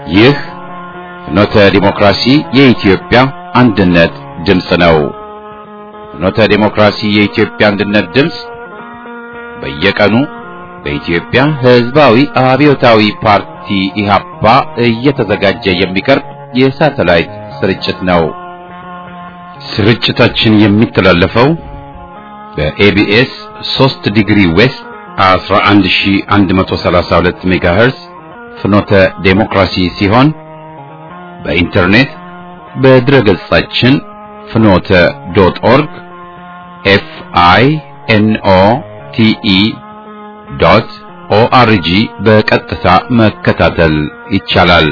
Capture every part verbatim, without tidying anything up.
ይህ ፍኖተ ዲሞክራሲ የኢትዮጵያ አንድነት ድምፅ ነው። ፍኖተ ዲሞክራሲ የኢትዮጵያ አንድነት ድምፅ በየቀኑ በኢትዮጵያ ሕዝባዊ አብዮታዊ ፓርቲ ኢህአፓ እየተዘጋጀ የሚቀርብ የሳተላይት ስርጭት ነው። ስርጭታችን የሚተላለፈው በኤቢኤስ ሶስት ዲግሪ ዌስት አስራ አንድ ሺህ አንድ መቶ ሰላሳ ሁለት ሜጋሄርዝ ፍኖተ ዴሞክራሲ ሲሆን በኢንተርኔት በድረገጻችን ፍኖተ ዶት ኦርግ ኤፍ አይ ኤን ኦ ቲ ኢ ዶት ኦ አር ጂ በቀጥታ መከታተል ይቻላል።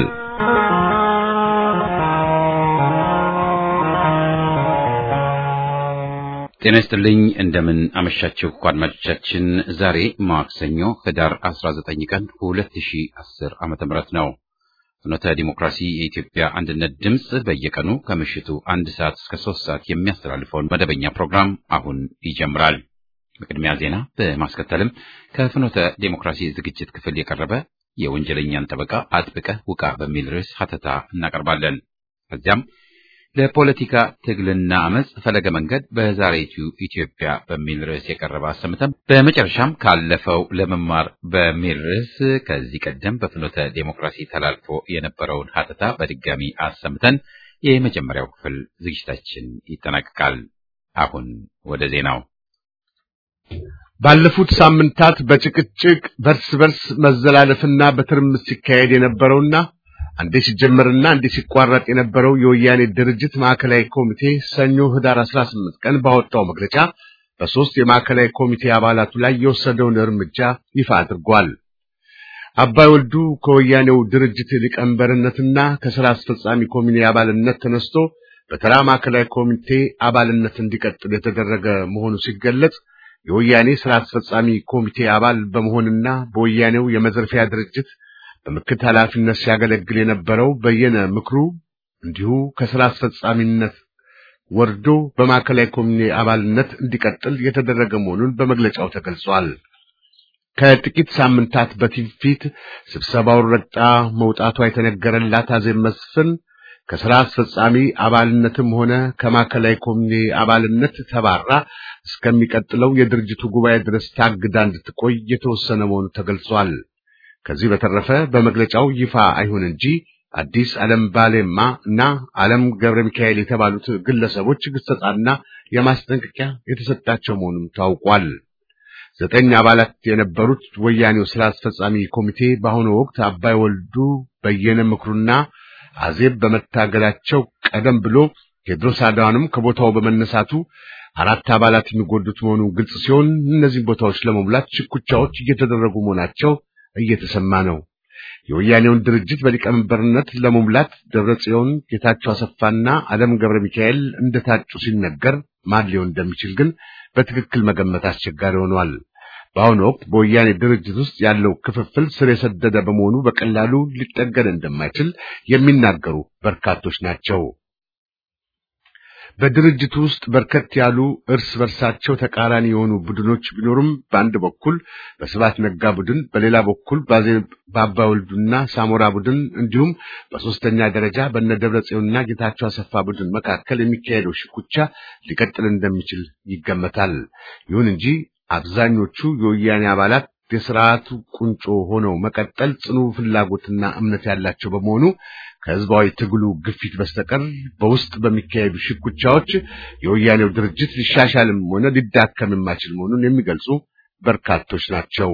ጤና ይስጥልኝ። እንደምን አመሻችሁ አድማጮቻችን። ዛሬ ማክሰኞ ህዳር አስራ ዘጠኝ ቀን ሁለት ሺህ አስር ዓመተ ምህረት ነው። ፍኖተ ዲሞክራሲ የኢትዮጵያ አንድነት ድምፅ በየቀኑ ከምሽቱ አንድ ሰዓት እስከ ሶስት ሰዓት የሚያስተላልፈውን መደበኛ ፕሮግራም አሁን ይጀምራል። በቅድሚያ ዜና በማስከተልም ከፍኖተ ዲሞክራሲ ዝግጅት ክፍል የቀረበ የወንጀለኛን ጠበቃ አጥብቀህ ውቃ በሚል ርዕስ ሀተታ እናቀርባለን። ከዚያም ለፖለቲካ ትግልና አመጽ ፈለገ መንገድ በዛሬቱ ኢትዮጵያ በሚል ርዕስ የቀረበ አሰምተን በመጨረሻም ካለፈው ለመማር በሚል ርዕስ ከዚህ ቀደም በፍኖተ ዴሞክራሲ ተላልፎ የነበረውን ሀተታ በድጋሚ አሰምተን የመጀመሪያው ክፍል ዝግጅታችን ይጠናቀቃል። አሁን ወደ ዜናው። ባለፉት ሳምንታት በጭቅጭቅ በርስ በርስ መዘላለፍና በትርምስ ሲካሄድ የነበረውና አንዴ ሲጀመርና አንዴ ሲቋረጥ የነበረው የወያኔ ድርጅት ማዕከላዊ ኮሚቴ ሰኞ ህዳር አስራ ስምንት ቀን ባወጣው መግለጫ በሶስት የማዕከላዊ ኮሚቴ አባላቱ ላይ የወሰደውን እርምጃ ይፋ አድርጓል። አባይ ወልዱ ከወያኔው ድርጅት ሊቀመንበርነትና ከሥራ አስፈጻሚ ኮሚቴ አባልነት ተነስቶ በተራ ማዕከላዊ ኮሚቴ አባልነት እንዲቀጥል የተደረገ መሆኑ ሲገለጽ የወያኔ ሥራ አስፈጻሚ ኮሚቴ አባል በመሆንና በወያኔው የመዘርፊያ ድርጅት በምክትል ኃላፊነት ሲያገለግል የነበረው በየነ ምክሩ እንዲሁ ከሥራ አስፈጻሚነት ወርዶ በማዕከላዊ ኮሚቴ አባልነት እንዲቀጥል የተደረገ መሆኑን በመግለጫው ተገልጿል። ከጥቂት ሳምንታት በፊት ስብሰባው ረግጣ መውጣቷ የተነገረላት አዜብ መስፍን ከሥራ አስፈጻሚ አባልነትም ሆነ ከማዕከላዊ ኮሚቴ አባልነት ተባራ እስከሚቀጥለው የድርጅቱ ጉባኤ ድረስ ታግዳ እንድትቆይ የተወሰነ መሆኑ ተገልጿል። ከዚህ በተረፈ በመግለጫው ይፋ አይሁን እንጂ አዲስ ዓለም ባሌማ እና ዓለም ገብረ ሚካኤል የተባሉት ግለሰቦች ግሰጣና የማስጠንቀቂያ የተሰጣቸው መሆኑን ታውቋል። ዘጠኝ አባላት የነበሩት ወያኔው ሥራ አስፈጻሚ ኮሚቴ በአሁኑ ወቅት አባይ ወልዱ፣ በየነ ምክሩና አዜብ በመታገላቸው ቀደም ብሎ ቴድሮስ አድሃኖም ከቦታው በመነሳቱ አራት አባላት የሚጎዱት መሆኑን ግልጽ ሲሆን እነዚህ ቦታዎች ለመሙላት ሽኩቻዎች እየተደረጉ መሆናቸው እየተሰማ ነው። የወያኔውን ድርጅት በሊቀመንበርነት ለመሙላት ደብረጽዮን፣ ጌታቸው አሰፋና ዓለም ገብረ ሚካኤል እንደታጩ ሲነገር ማን ሊሆን እንደሚችል ግን በትክክል መገመት አስቸጋሪ ሆኗል። በአሁኑ ወቅት በወያኔ ድርጅት ውስጥ ያለው ክፍፍል ስር የሰደደ በመሆኑ በቀላሉ ሊጠገን እንደማይችል የሚናገሩ በርካቶች ናቸው። በድርጅቱ ውስጥ በርከት ያሉ እርስ በርሳቸው ተቃራኒ የሆኑ ቡድኖች ቢኖሩም በአንድ በኩል በስብሐት ነጋ ቡድን፣ በሌላ በኩል በአባይ ወልዱና ሳሞራ ቡድን እንዲሁም በሶስተኛ ደረጃ በነደብረጽዮንና ጌታቸው አሰፋ ቡድን መካከል የሚካሄደው ሽኩቻ ሊቀጥል እንደሚችል ይገመታል። ይሁን እንጂ አብዛኞቹ የወያኔ አባላት የሥርዓቱ ቁንጮ ሆነው መቀጠል ጽኑ ፍላጎትና እምነት ያላቸው በመሆኑ ከህዝባዊ ትግሉ ግፊት በስተቀር በውስጥ በሚካሄዱ ሽኩቻዎች የወያኔው ድርጅት ሊሻሻልም ሆነ ሊዳከም የማይችል መሆኑን የሚገልጹ በርካቶች ናቸው።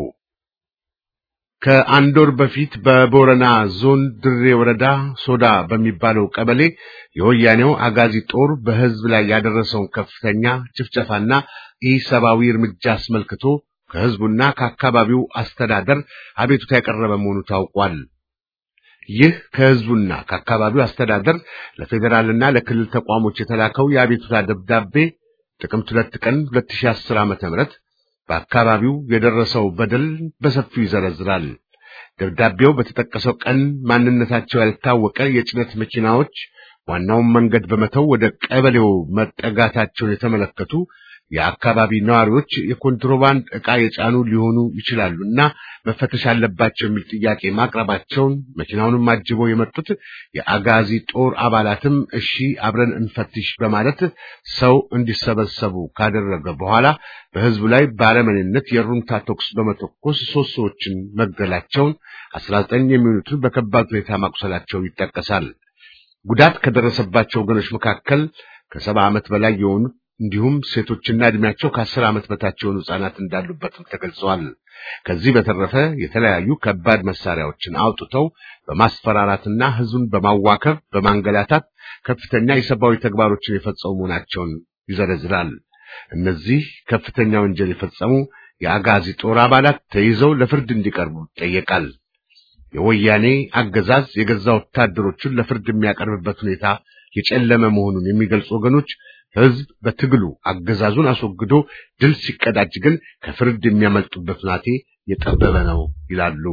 ከአንድ ወር በፊት በቦረና ዞን ድሬ ወረዳ ሶዳ በሚባለው ቀበሌ የወያኔው አጋዚ ጦር በህዝብ ላይ ያደረሰውን ከፍተኛ ጭፍጨፋና ኢሰብአዊ እርምጃ አስመልክቶ ከህዝቡና ከአካባቢው አስተዳደር አቤቱታ ያቀረበ መሆኑ ታውቋል። ይህ ከህዝቡና ከአካባቢው አስተዳደር ለፌደራልና ለክልል ተቋሞች የተላከው የአቤቱታ ደብዳቤ ጥቅምት ሁለት ቀን ሁለት ሺህ አስር ዓመተ ምህረት በአካባቢው የደረሰው በደል በሰፊው ይዘረዝራል። ደብዳቤው በተጠቀሰው ቀን ማንነታቸው ያልታወቀ የጭነት መኪናዎች ዋናውን መንገድ በመተው ወደ ቀበሌው መጠጋታቸውን የተመለከቱ የአካባቢ ነዋሪዎች የኮንትሮባንድ ዕቃ የጫኑ ሊሆኑ ይችላሉና መፈተሽ አለባቸው የሚል ጥያቄ ማቅረባቸውን መኪናውንም አጅበው የመጡት የአጋዚ ጦር አባላትም እሺ አብረን እንፈትሽ በማለት ሰው እንዲሰበሰቡ ካደረገ በኋላ በህዝቡ ላይ ባለመንነት የሩምታ ተኩስ በመተኮስ ሶስት ሰዎችን መግደላቸውን አስራ ዘጠኝ የሚሆኑትን በከባድ ሁኔታ ማቁሰላቸው ይጠቀሳል። ጉዳት ከደረሰባቸው ወገኖች መካከል ከሰባ ዓመት በላይ የሆኑ እንዲሁም ሴቶችና እድሜያቸው ከአስር ዓመት በታች የሆኑ ህጻናት እንዳሉበትም ተገልጿል። ከዚህ በተረፈ የተለያዩ ከባድ መሳሪያዎችን አውጥተው በማስፈራራትና ህዝቡን በማዋከብ በማንገላታት ከፍተኛ የሰብአዊ ተግባሮችን የፈጸሙ መሆናቸውን ይዘረዝራል። እነዚህ ከፍተኛ ወንጀል የፈጸሙ የአጋዚ ጦር አባላት ተይዘው ለፍርድ እንዲቀርቡ ይጠየቃል። የወያኔ አገዛዝ የገዛ ወታደሮችን ለፍርድ የሚያቀርብበት ሁኔታ የጨለመ መሆኑን የሚገልጹ ወገኖች ህዝብ በትግሉ አገዛዙን አስወግዶ ድል ሲቀዳጅ ግን ከፍርድ የሚያመልጡበት ሁኔታ የጠበበ ነው ይላሉ።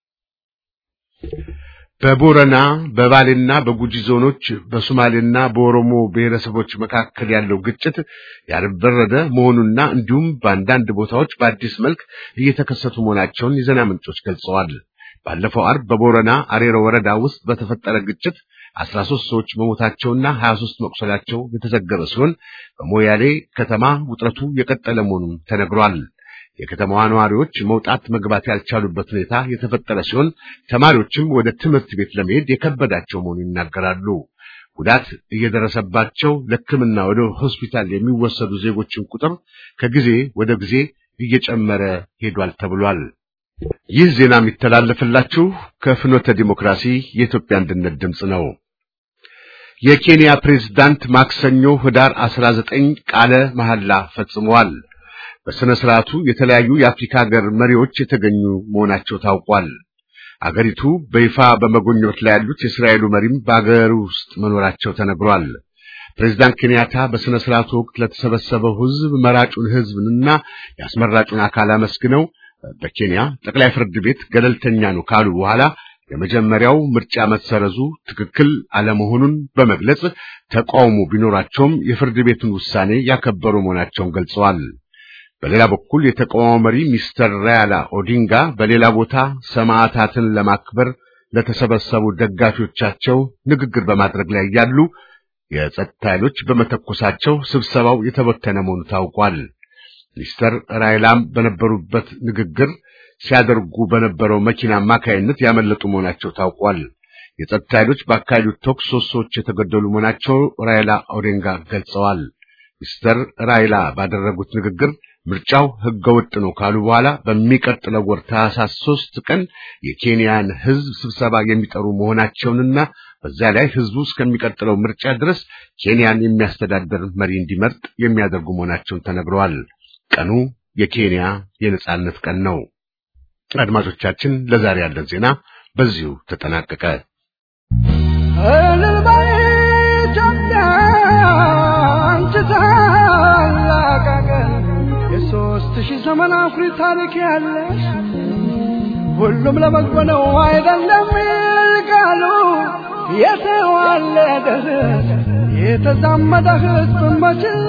በቦረና በባሌና በጉጂ ዞኖች በሶማሌና በኦሮሞ ብሔረሰቦች መካከል ያለው ግጭት ያልበረደ መሆኑና እንዲሁም በአንዳንድ ቦታዎች በአዲስ መልክ እየተከሰቱ መሆናቸውን የዜና ምንጮች ገልጸዋል። ባለፈው ዓርብ በቦረና አሬሮ ወረዳ ውስጥ በተፈጠረ ግጭት አስራ ሦስት ሰዎች መሞታቸውና ሀያ ሦስት መቁሰላቸው የተዘገበ ሲሆን በሞያሌ ከተማ ውጥረቱ የቀጠለ መሆኑን ተነግሯል። የከተማዋ ነዋሪዎች መውጣት መግባት ያልቻሉበት ሁኔታ የተፈጠረ ሲሆን ተማሪዎችም ወደ ትምህርት ቤት ለመሄድ የከበዳቸው መሆኑን ይናገራሉ። ጉዳት እየደረሰባቸው ለሕክምና ወደ ሆስፒታል የሚወሰዱ ዜጎችን ቁጥር ከጊዜ ወደ ጊዜ እየጨመረ ሄዷል ተብሏል። ይህ ዜና የሚተላለፍላችሁ ከፍኖተ ዲሞክራሲ የኢትዮጵያ አንድነት ድምጽ ነው። የኬንያ ፕሬዝዳንት ማክሰኞ ህዳር አስራ ዘጠኝ ቃለ መሐላ ፈጽመዋል። በስነ ስርዓቱ የተለያዩ የአፍሪካ ሀገር መሪዎች የተገኙ መሆናቸው ታውቋል። አገሪቱ በይፋ በመጎብኘት ላይ ያሉት የእስራኤሉ መሪም በአገር ውስጥ መኖራቸው ተነግሯል። ፕሬዝዳንት ኬንያታ በስነ ስርዓቱ ወቅት ለተሰበሰበው ህዝብ መራጩን ህዝብንና ያስመራጩን አካል አመስግነው በኬንያ ጠቅላይ ፍርድ ቤት ገለልተኛ ነው ካሉ በኋላ የመጀመሪያው ምርጫ መሰረዙ ትክክል አለመሆኑን በመግለጽ ተቃውሞ ቢኖራቸውም የፍርድ ቤቱን ውሳኔ ያከበሩ መሆናቸውን ገልጸዋል። በሌላ በኩል የተቃዋሚ መሪ ሚስተር ራያላ ኦዲንጋ በሌላ ቦታ ሰማዕታትን ለማክበር ለተሰበሰቡ ደጋፊዎቻቸው ንግግር በማድረግ ላይ ያሉ የጸጥታ ኃይሎች በመተኮሳቸው ስብሰባው የተበተነ መሆኑ ታውቋል። ሚስተር ራይላም በነበሩበት ንግግር ሲያደርጉ በነበረው መኪና አማካይነት ያመለጡ መሆናቸው ታውቋል። የጸጥታ ኃይሎች ባካሄዱት ተኩስ ሶስት ሰዎች የተገደሉ መሆናቸው ራይላ ኦዲንጋ ገልጸዋል። ሚስተር ራይላ ባደረጉት ንግግር ምርጫው ህገወጥ ነው ካሉ በኋላ በሚቀጥለው ወር ታህሳስ ሦስት ቀን የኬንያን ህዝብ ስብሰባ የሚጠሩ መሆናቸውንና በዛ ላይ ህዝቡ እስከሚቀጥለው ምርጫ ድረስ ኬንያን የሚያስተዳድር መሪ እንዲመርጥ የሚያደርጉ መሆናቸውን ተነግረዋል። ቀኑ የኬንያ የነጻነት ቀን ነው። አድማጮቻችን ለዛሬ ያለን ዜና በዚሁ ተጠናቀቀ። የሦስት ሺህ ዘመን አፍሪ ታሪክ ያለሽ ሁሉም ለበጎ ነው አይደለም ቃሉ የተዋለደ የተዛመደ ህዝብ መችላ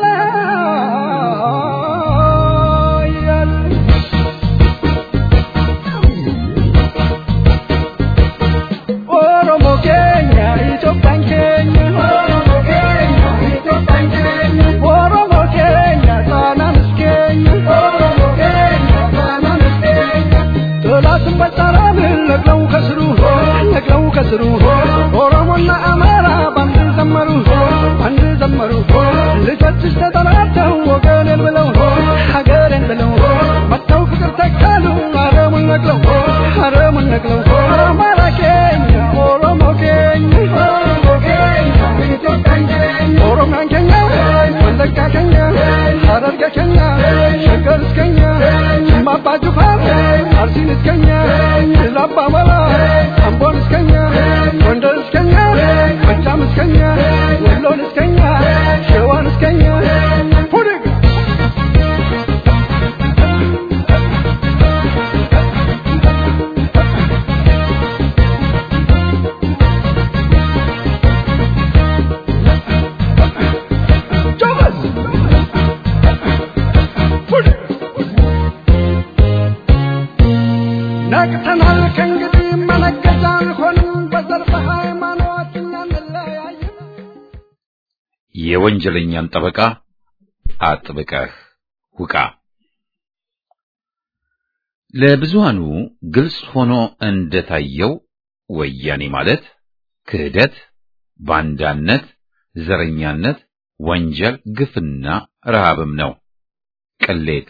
ኦሮሞ ኬኛ ኢትዮጵያን ኬኛ ኦሮሞ ኬኛ ኢትዮጵያን ኬኛ ኦሮሞ ኬኛ ጣናንስ ኬኛ ኦሮሞ ኬኛ ጣናንስ ኬኛ ጥላትን በጠራን ለቅለው ከስሩ ለቅለው ከስሩ ኦሮሞና አማራ ባንድ ዘመሩ ባንድ ዘመሩ ልጆችሽ ተጠራርተው ወገኔን ብለው ሀገሬን ብለው መተው ፍቅር ተካሉ አረሙን ነቅለው አረሙን ነቅለው አማራ ኬኛ ኦሮሞ ኬኛ ኦሮሞ ኬኛ ኢትዮጵያን ኬኛ ኦሮሞን ኬኛ ወለጋ ኬኛ ሀረርጌ ኬኛ ሸገር እስከኛ ማባ ጅፋር አርሲን እስከኛ ላባ መራ አምቦን እስከኛ ጎንደር እስከኛ ጎጃም እስከኛ ወሎን እስከኛ ሸዋን እስከኛ ፑሪግ የወንጀለኛን ጠበቃ አጥብቀህ ውቃ። ለብዙሃኑ ግልጽ ሆኖ እንደታየው ወያኔ ማለት ክህደት፣ ባንዳነት፣ ዘረኛነት፣ ወንጀል፣ ግፍና ረሃብም ነው። ቅሌት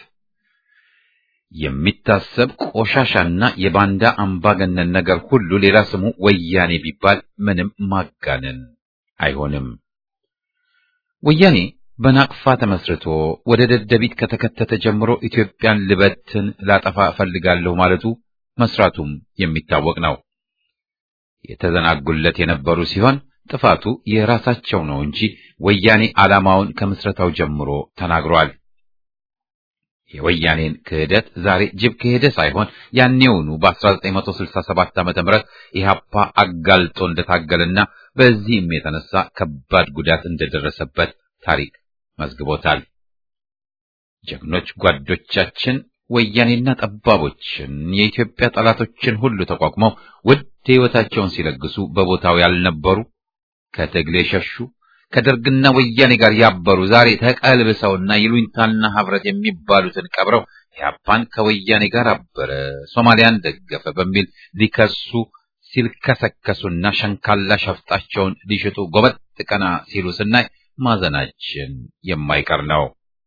የሚታሰብ ቆሻሻና የባንዳ አምባገነን ነገር ሁሉ ሌላ ስሙ ወያኔ ቢባል ምንም ማጋነን አይሆንም። ወያኔ በናቅፋ ተመስርቶ ወደ ደደቢት ከተከተተ ጀምሮ ኢትዮጵያን ልበትን ላጠፋ እፈልጋለሁ ማለቱ መስራቱም የሚታወቅ ነው። የተዘናጉለት የነበሩ ሲሆን ጥፋቱ የራሳቸው ነው እንጂ ወያኔ ዓላማውን ከምስረታው ጀምሮ ተናግሯል። የወያኔን ክህደት ዛሬ ጅብ ከሄደ ሳይሆን ያኔውኑ በአስራ ዘጠኝ መቶ ስልሳ ሰባት ዓመተ ምህረት ኢህአፓ አጋልጦ እንደታገለና በዚህም የተነሳ ከባድ ጉዳት እንደደረሰበት ታሪክ መዝግቦታል። ጀግኖች ጓዶቻችን ወያኔና ጠባቦችን የኢትዮጵያ ጠላቶችን ሁሉ ተቋቁመው ውድ ሕይወታቸውን ሲለግሱ በቦታው ያልነበሩ ከትግል የሸሹ ከደርግና ወያኔ ጋር ያበሩ ዛሬ ተቀልብሰውና ይሉኝታና ህብረት የሚባሉትን ቀብረው ኢህአፓን ከወያኔ ጋር አበረ፣ ሶማሊያን ደገፈ በሚል ሊከሱ ሲልከሰከሱና ሸንካላ ሸፍጣቸውን ሊሽጡ ጎበጥ ቀና ሲሉ ስናይ ማዘናችን የማይቀር ነው።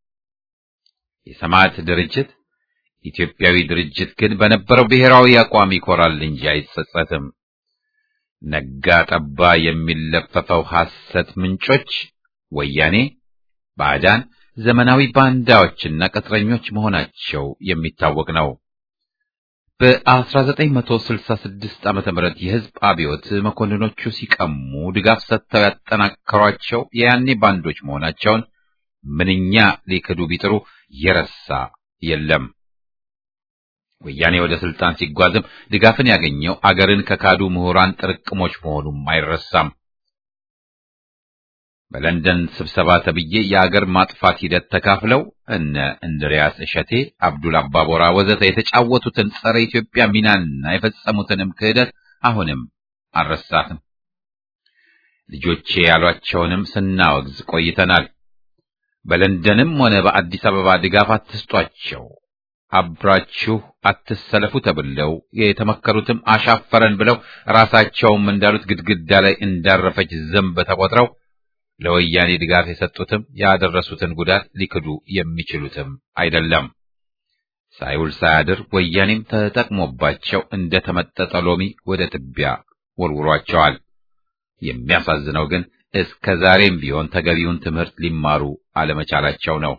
የሰማዕት ድርጅት ኢትዮጵያዊ ድርጅት ግን በነበረው ብሔራዊ አቋም ይኮራል እንጂ አይጸጸትም። ነጋ ጠባ የሚለፈፈው ሐሰት ምንጮች ወያኔ፣ ባዕዳን፣ ዘመናዊ ባንዳዎችና ቅጥረኞች መሆናቸው የሚታወቅ ነው። በአስራ ዘጠኝ መቶ ስልሳ ስድስት ዓመተ ምህረት የህዝብ አብዮት መኮንኖቹ ሲቀሙ ድጋፍ ሰጥተው ያጠናከሯቸው የያኔ ባንዶች መሆናቸውን ምንኛ ሊክዱ ቢጥሩ የረሳ የለም። ወያኔ ወደ ስልጣን ሲጓዝም ድጋፍን ያገኘው አገርን ከካዱ ምሁራን ጥርቅሞች መሆኑም አይረሳም። በለንደን ስብሰባ ተብዬ የአገር ማጥፋት ሂደት ተካፍለው እነ እንድሪያስ እሸቴ፣ አብዱል አባቦራ ወዘተ የተጫወቱትን ጸረ ኢትዮጵያ ሚናና የፈጸሙትንም ክህደት አሁንም አልረሳትም። ልጆቼ ያሏቸውንም ስናወግዝ ቆይተናል። በለንደንም ሆነ በአዲስ አበባ ድጋፍ አትስጧቸው፣ አብራችሁ አትሰለፉ ተብለው የተመከሩትም አሻፈረን ብለው ራሳቸውም እንዳሉት ግድግዳ ላይ እንዳረፈች ዘንብ ተቆጥረው ለወያኔ ድጋፍ የሰጡትም ያደረሱትን ጉዳት ሊክዱ የሚችሉትም አይደለም። ሳይውል ሳያድር ወያኔም ተጠቅሞባቸው እንደ ተመጠጠ ሎሚ ወደ ትቢያ ወርውሯቸዋል። የሚያሳዝነው ግን እስከ ዛሬም ቢሆን ተገቢውን ትምህርት ሊማሩ አለመቻላቸው ነው።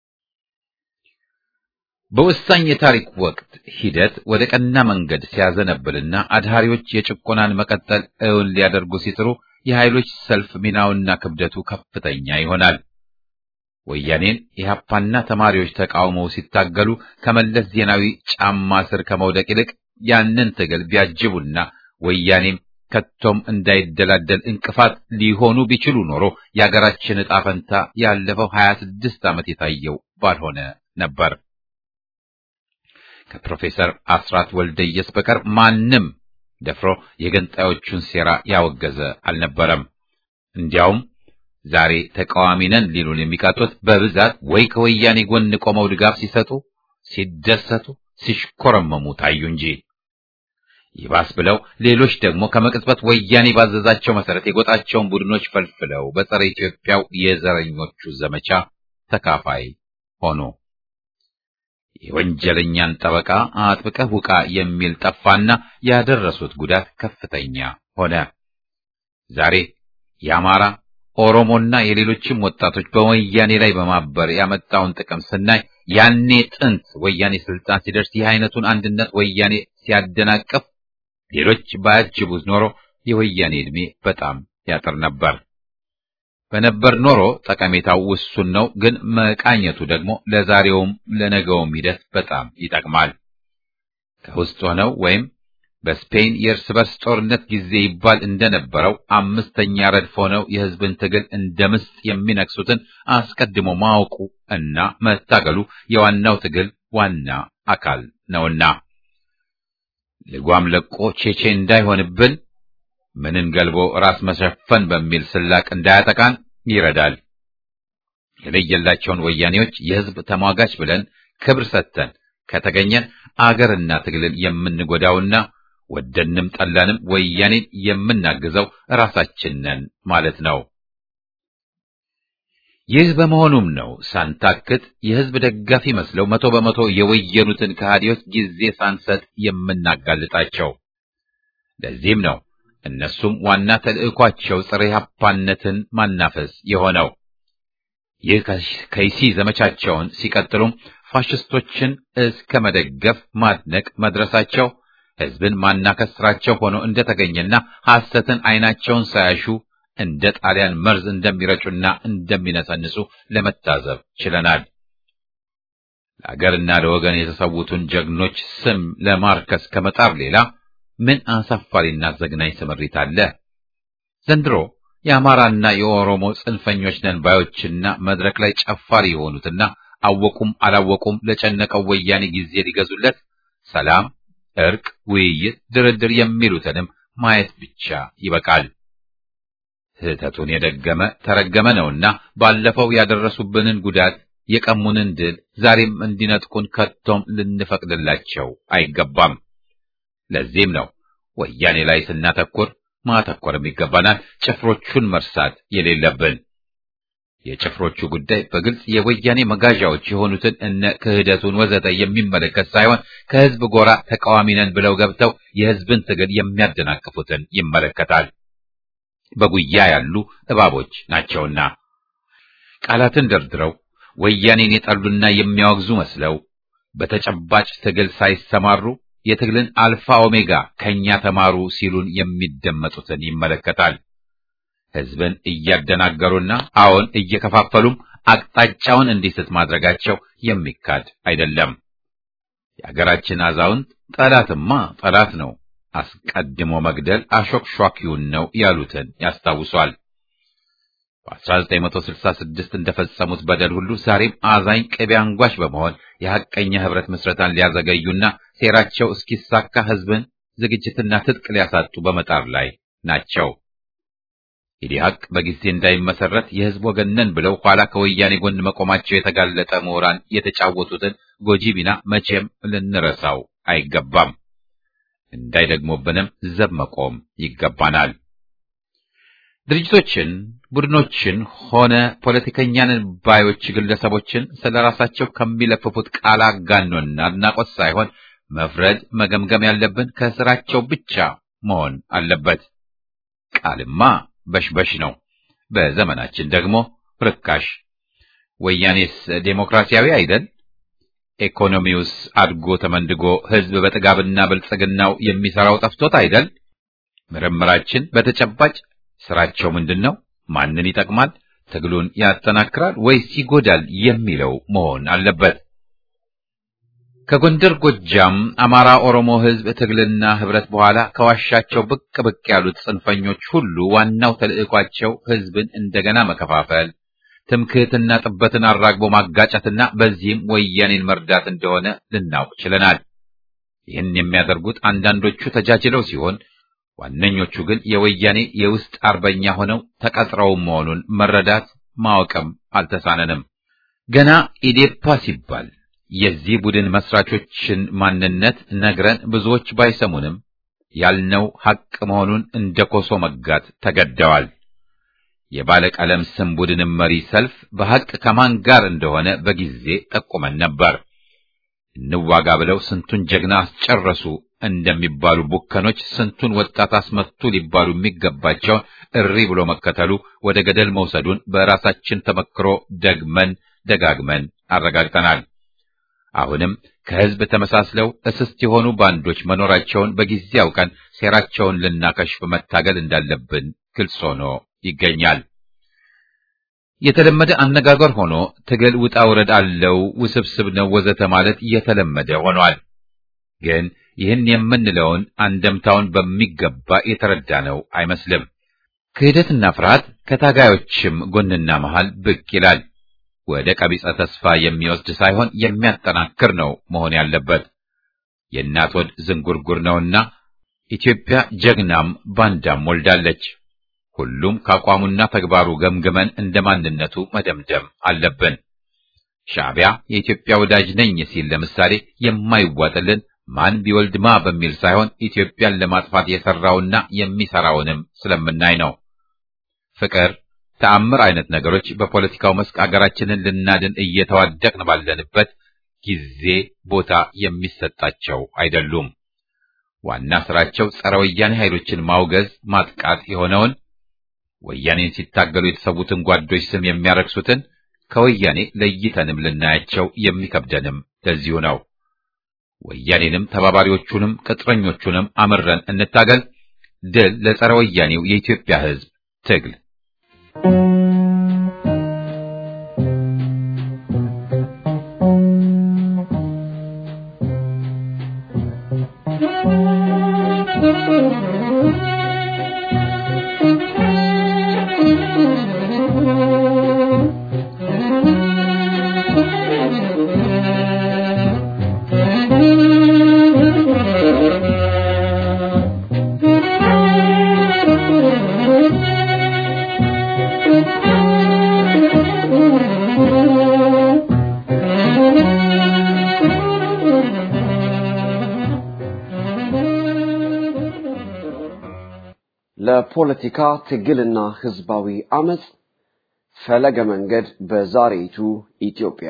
በወሳኝ የታሪክ ወቅት ሂደት ወደ ቀና መንገድ ሲያዘነብልና አድሃሪዎች የጭቆናን መቀጠል እውን ሊያደርጉ ሲጥሩ የኃይሎች ሰልፍ ሚናውና ክብደቱ ከፍተኛ ይሆናል። ወያኔን ኢህአፓና ተማሪዎች ተቃውመው ሲታገሉ ከመለስ ዜናዊ ጫማ ስር ከመውደቅ ይልቅ ያንን ትግል ቢያጅቡና ወያኔም ከቶም እንዳይደላደል እንቅፋት ሊሆኑ ቢችሉ ኖሮ የአገራችን ዕጣ ፈንታ ያለፈው ሀያ ስድስት ዓመት የታየው ባልሆነ ነበር። ከፕሮፌሰር አስራት ወልደየስ በቀር ማንም ደፍሮ የገንጣዮቹን ሴራ ያወገዘ አልነበረም። እንዲያውም ዛሬ ተቃዋሚ ነን ሊሉን የሚቃጡት በብዛት ወይ ከወያኔ ጎን ቆመው ድጋፍ ሲሰጡ፣ ሲደሰቱ፣ ሲሽኮረመሙ ታዩ እንጂ ይባስ ብለው ሌሎች ደግሞ ከመቅጽበት ወያኔ ባዘዛቸው መሰረት የጎጣቸውን ቡድኖች ፈልፍለው በጸረ ኢትዮጵያው የዘረኞቹ ዘመቻ ተካፋይ ሆኑ። የወንጀለኛን ጠበቃ አጥብቀህ ውቃ የሚል ጠፋና ያደረሱት ጉዳት ከፍተኛ ሆነ። ዛሬ የአማራ ኦሮሞና የሌሎችም ወጣቶች በወያኔ ላይ በማበር ያመጣውን ጥቅም ስናይ ያኔ ጥንት ወያኔ ስልጣን ሲደርስ ይህ አይነቱን አንድነት ወያኔ ሲያደናቅፍ ሌሎች ባያጅቡት ኖሮ የወያኔ ዕድሜ በጣም ያጥር ነበር። በነበር ኖሮ ጠቀሜታው ውሱን ነው፣ ግን መቃኘቱ ደግሞ ለዛሬውም ለነገውም ሂደት በጣም ይጠቅማል። ከውስጥ ሆነው ወይም በስፔን የእርስ በርስ ጦርነት ጊዜ ይባል እንደነበረው አምስተኛ ረድፍ ሆነው የሕዝብን ትግል እንደ ምስጥ የሚነክሱትን አስቀድሞ ማወቁ እና መታገሉ የዋናው ትግል ዋና አካል ነውና ልጓም ለቆ ቼቼ እንዳይሆንብን ምንን ገልቦ ራስ መሸፈን በሚል ስላቅ እንዳያጠቃን ይረዳል። የለየላቸውን ወያኔዎች የህዝብ ተሟጋች ብለን ክብር ሰጥተን ከተገኘን አገርና ትግልን የምንጎዳውና ወደንም ጠላንም ወያኔን የምናግዘው ራሳችን ነን ማለት ነው። ይህ በመሆኑም ነው ሳንታክት የህዝብ ደጋፊ መስለው መቶ በመቶ የወየኑትን ከሃዲዎች ጊዜ ሳንሰጥ የምናጋልጣቸው። ለዚህም ነው እነሱም ዋና ተልእኳቸው ጸረ ኢህአፓነትን ማናፈስ የሆነው። ይህ ከይሲ ዘመቻቸውን ሲቀጥሉም ፋሽስቶችን እስከ መደገፍ ማድነቅ መድረሳቸው ህዝብን ማናከስ ስራቸው ሆኖ እንደተገኘና ሐሰትን አይናቸውን ሳያሹ እንደ ጣሊያን መርዝ እንደሚረጩና እንደሚነሰንሱ ለመታዘብ ችለናል። ለአገርና ለወገን የተሰዉትን ጀግኖች ስም ለማርከስ ከመጣር ሌላ ምን አሳፋሪና ዘግናኝ ስምሪት አለ? ዘንድሮ የአማራና የኦሮሞ ጽንፈኞች ነን ባዮችና መድረክ ላይ ጨፋሪ የሆኑትና አወቁም አላወቁም ለጨነቀው ወያኔ ጊዜ ሊገዙለት ሰላም፣ እርቅ፣ ውይይት፣ ድርድር የሚሉትንም ማየት ብቻ ይበቃል። ስህተቱን የደገመ ተረገመ ነውና ባለፈው ያደረሱብንን ጉዳት የቀሙንን ድል ዛሬም እንዲነጥቁን ከቶም ልንፈቅድላቸው አይገባም። ለዚህም ነው ወያኔ ላይ ስናተኩር ማተኮርም ይገባናል፣ ጭፍሮቹን መርሳት የሌለብን። የጭፍሮቹ ጉዳይ በግልጽ የወያኔ መጋዣዎች የሆኑትን እነ ክህደቱን ወዘተ የሚመለከት ሳይሆን ከህዝብ ጎራ ተቃዋሚ ነን ብለው ገብተው የህዝብን ትግል የሚያደናቅፉትን ይመለከታል። በጉያ ያሉ እባቦች ናቸውና ቃላትን ደርድረው ወያኔን የጠሉና የሚያወግዙ መስለው በተጨባጭ ትግል ሳይሰማሩ የትግልን አልፋ ኦሜጋ ከኛ ተማሩ ሲሉን የሚደመጡትን ይመለከታል። ህዝብን እያደናገሩና አዎን እየከፋፈሉም አቅጣጫውን እንዲስት ማድረጋቸው የሚካድ አይደለም። የአገራችን አዛውንት ጠላትማ ጠላት ነው፣ አስቀድሞ መግደል አሾክሿኪውን ነው ያሉትን ያስታውሷል። በአስራ ዘጠኝ መቶ ስልሳ ስድስት እንደፈጸሙት በደል ሁሉ ዛሬም አዛኝ ቅቤ አንጓች በመሆን የሐቀኛ ህብረት ምስረታን ሊያዘገዩና ሴራቸው እስኪሳካ ህዝብን ዝግጅትና ትጥቅ ሊያሳጡ በመጣር ላይ ናቸው። ኢዲሃቅ በጊዜ እንዳይመሰረት የህዝብ ወገን ነን ብለው ኋላ ከወያኔ ጎን መቆማቸው የተጋለጠ ምሁራን የተጫወቱትን ጎጂ ሚና መቼም ልንረሳው አይገባም። እንዳይደግሞብንም ዘብ መቆም ይገባናል። ድርጅቶችን፣ ቡድኖችን ሆነ ፖለቲከኛንን ባዮች ግለሰቦችን ስለራሳቸው ከሚለፍፉት ቃል አጋኖና አድናቆት ሳይሆን መፍረድ መገምገም ያለብን ከስራቸው ብቻ መሆን አለበት። ቃልማ በሽበሽ ነው፣ በዘመናችን ደግሞ ርካሽ። ወያኔስ ዴሞክራሲያዊ አይደል? ኢኮኖሚውስ አድጎ ተመንድጎ ህዝብ በጥጋብና ብልጽግናው የሚሰራው ጠፍቶት አይደል? ምርምራችን በተጨባጭ ስራቸው ምንድነው? ማንን ይጠቅማል? ትግሉን ያጠናክራል ወይስ ይጎዳል የሚለው መሆን አለበት። ከጎንደር ጎጃም፣ አማራ፣ ኦሮሞ ህዝብ ትግልና ህብረት በኋላ ከዋሻቸው ብቅ ብቅ ያሉት ጽንፈኞች ሁሉ ዋናው ተልዕኳቸው ህዝብን እንደገና መከፋፈል፣ ትምክህትና ጥበትን አራግቦ ማጋጨትና በዚህም ወያኔን መርዳት እንደሆነ ልናውቅ ችለናል። ይህን የሚያደርጉት አንዳንዶቹ ተጃጅለው ሲሆን ዋነኞቹ ግን የወያኔ የውስጥ አርበኛ ሆነው ተቀጥረው መሆኑን መረዳት ማወቅም አልተሳነንም። ገና ኢዴፓ ሲባል የዚህ ቡድን መስራቾችን ማንነት ነግረን ብዙዎች ባይሰሙንም ያልነው ሐቅ መሆኑን እንደ ኮሶ መጋት ተገደዋል። የባለቀለም ስም ቡድንም መሪ ሰልፍ በሐቅ ከማን ጋር እንደሆነ በጊዜ ጠቁመን ነበር። እንዋጋ ብለው ስንቱን ጀግና አስጨረሱ እንደሚባሉ ቡከኖች ስንቱን ወጣት አስመቱ ሊባሉ የሚገባቸውን እሪ ብሎ መከተሉ ወደ ገደል መውሰዱን በራሳችን ተመክሮ ደግመን ደጋግመን አረጋግጠናል። አሁንም ከህዝብ ተመሳስለው እስስት የሆኑ ባንዶች መኖራቸውን በጊዜ አውቀን ሴራቸውን ልናከሽፍ መታገል እንዳለብን ግልጽ ሆኖ ይገኛል። የተለመደ አነጋገር ሆኖ ትግል ውጣ ውረድ አለው፣ ውስብስብ ነው ወዘተ ማለት የተለመደ ሆኗል። ግን ይህን የምንለውን አንደምታውን በሚገባ የተረዳነው አይመስልም። ክህደትና ፍርሃት ከታጋዮችም ጎንና መሃል ብቅ ይላል። ወደ ቀቢጸ ተስፋ የሚወስድ ሳይሆን የሚያጠናክር ነው መሆን ያለበት። የእናት ወድ ዝንጉርጉር ነውና ኢትዮጵያ ጀግናም ባንዳም ወልዳለች። ሁሉም ከአቋሙና ተግባሩ ገምግመን እንደማንነቱ መደምደም አለብን። ሻዕቢያ የኢትዮጵያ ወዳጅ ነኝ ሲል ለምሳሌ የማይዋጥልን ማን ቢወልድ ማ በሚል ሳይሆን ኢትዮጵያን ለማጥፋት የሰራውና የሚሰራውንም ስለምናይ ነው። ፍቅር፣ ተአምር አይነት ነገሮች በፖለቲካው መስክ አገራችንን ልናድን እየተዋደቅን ባለንበት ጊዜ ቦታ የሚሰጣቸው አይደሉም። ዋና ስራቸው ጸረ ወያኔ ኃይሎችን ማውገዝ፣ ማጥቃት የሆነውን ወያኔን ሲታገሉ የተሰዉትን ጓዶች ስም የሚያረክሱትን ከወያኔ ለይተንም ልናያቸው የሚከብደንም ለዚሁ ነው። ወያኔንም ተባባሪዎቹንም ቅጥረኞቹንም አምረን እንታገል። ድል ለጸረ ወያኔው የኢትዮጵያ ሕዝብ ትግል። ለፖለቲካ ትግልና ህዝባዊ አመጽ ፈለገ መንገድ በዛሬቱ ኢትዮጵያ።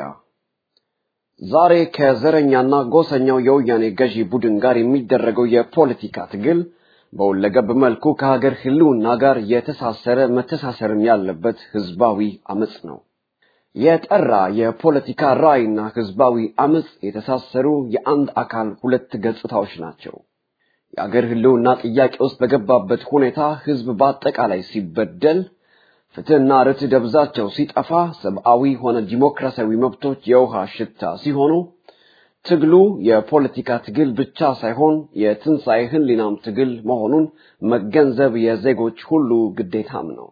ዛሬ ከዘረኛና ጎሰኛው የወያኔ ገዢ ቡድን ጋር የሚደረገው የፖለቲካ ትግል በሁለገብ መልኩ ከሀገር ህልውና ጋር የተሳሰረ መተሳሰርም ያለበት ህዝባዊ አመጽ ነው። የጠራ የፖለቲካ ራዕይና ህዝባዊ አመጽ የተሳሰሩ የአንድ አካል ሁለት ገጽታዎች ናቸው። የሀገር ህልውና ጥያቄ ውስጥ በገባበት ሁኔታ ህዝብ በአጠቃላይ ሲበደል፣ ፍትህና ርትዕ ደብዛቸው ሲጠፋ፣ ሰብአዊ ሆነ ዲሞክራሲያዊ መብቶች የውሃ ሽታ ሲሆኑ ትግሉ የፖለቲካ ትግል ብቻ ሳይሆን የትንሣኤ ህሊናም ትግል መሆኑን መገንዘብ የዜጎች ሁሉ ግዴታም ነው።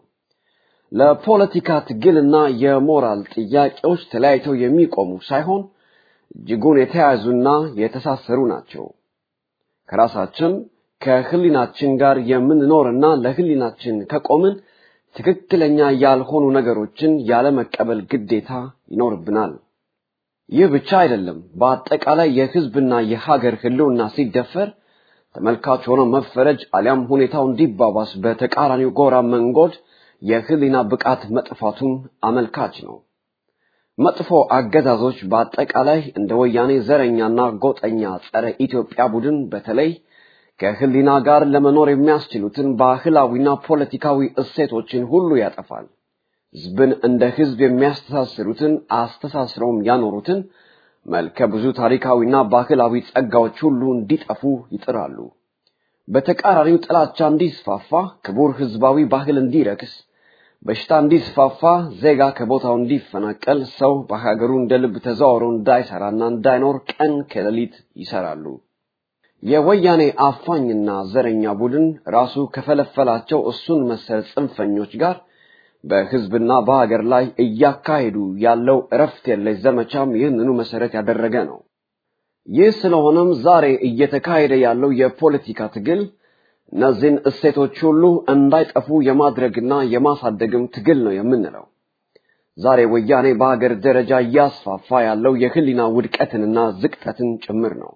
ለፖለቲካ ትግልና የሞራል ጥያቄዎች ተለያይተው የሚቆሙ ሳይሆን እጅጉን የተያያዙና የተሳሰሩ ናቸው። ከራሳችን ከህሊናችን ጋር የምንኖርና ለህሊናችን ከቆምን ትክክለኛ ያልሆኑ ነገሮችን ያለ መቀበል ግዴታ ይኖርብናል። ይህ ብቻ አይደለም። በአጠቃላይ የህዝብና የሀገር ህልውና ሲደፈር ተመልካች ሆኖ መፈረጅ አሊያም ሁኔታው እንዲባባስ በተቃራኒው ጎራ መንጎድ የህሊና ብቃት መጥፋቱን አመልካች ነው። መጥፎ አገዛዞች በአጠቃላይ እንደ ወያኔ ዘረኛና ጎጠኛ ጸረ ኢትዮጵያ ቡድን በተለይ ከህሊና ጋር ለመኖር የሚያስችሉትን ባህላዊና ፖለቲካዊ እሴቶችን ሁሉ ያጠፋል። ህዝብን እንደ ህዝብ የሚያስተሳስሩትን አስተሳስረውም ያኖሩትን መልከ ብዙ ታሪካዊና ባህላዊ ጸጋዎች ሁሉ እንዲጠፉ ይጥራሉ። በተቃራኒው ጥላቻ እንዲስፋፋ፣ ክቡር ህዝባዊ ባህል እንዲረክስ፣ በሽታ እንዲስፋፋ፣ ዜጋ ከቦታው እንዲፈናቀል፣ ሰው በሀገሩ እንደ ልብ ተዘዋውሮ እንዳይሰራና እንዳይኖር ቀን ከሌሊት ይሰራሉ። የወያኔ አፋኝና ዘረኛ ቡድን ራሱ ከፈለፈላቸው እሱን መሰል ጽንፈኞች ጋር በህዝብና በሀገር ላይ እያካሄዱ ያለው እረፍት የለሽ ዘመቻም ይህንኑ መሰረት ያደረገ ነው። ይህ ስለሆነም ዛሬ እየተካሄደ ያለው የፖለቲካ ትግል እነዚህን እሴቶች ሁሉ እንዳይጠፉ የማድረግና የማሳደግም ትግል ነው የምንለው። ዛሬ ወያኔ በሀገር ደረጃ እያስፋፋ ያለው የህሊና ውድቀትንና ዝቅጠትን ጭምር ነው።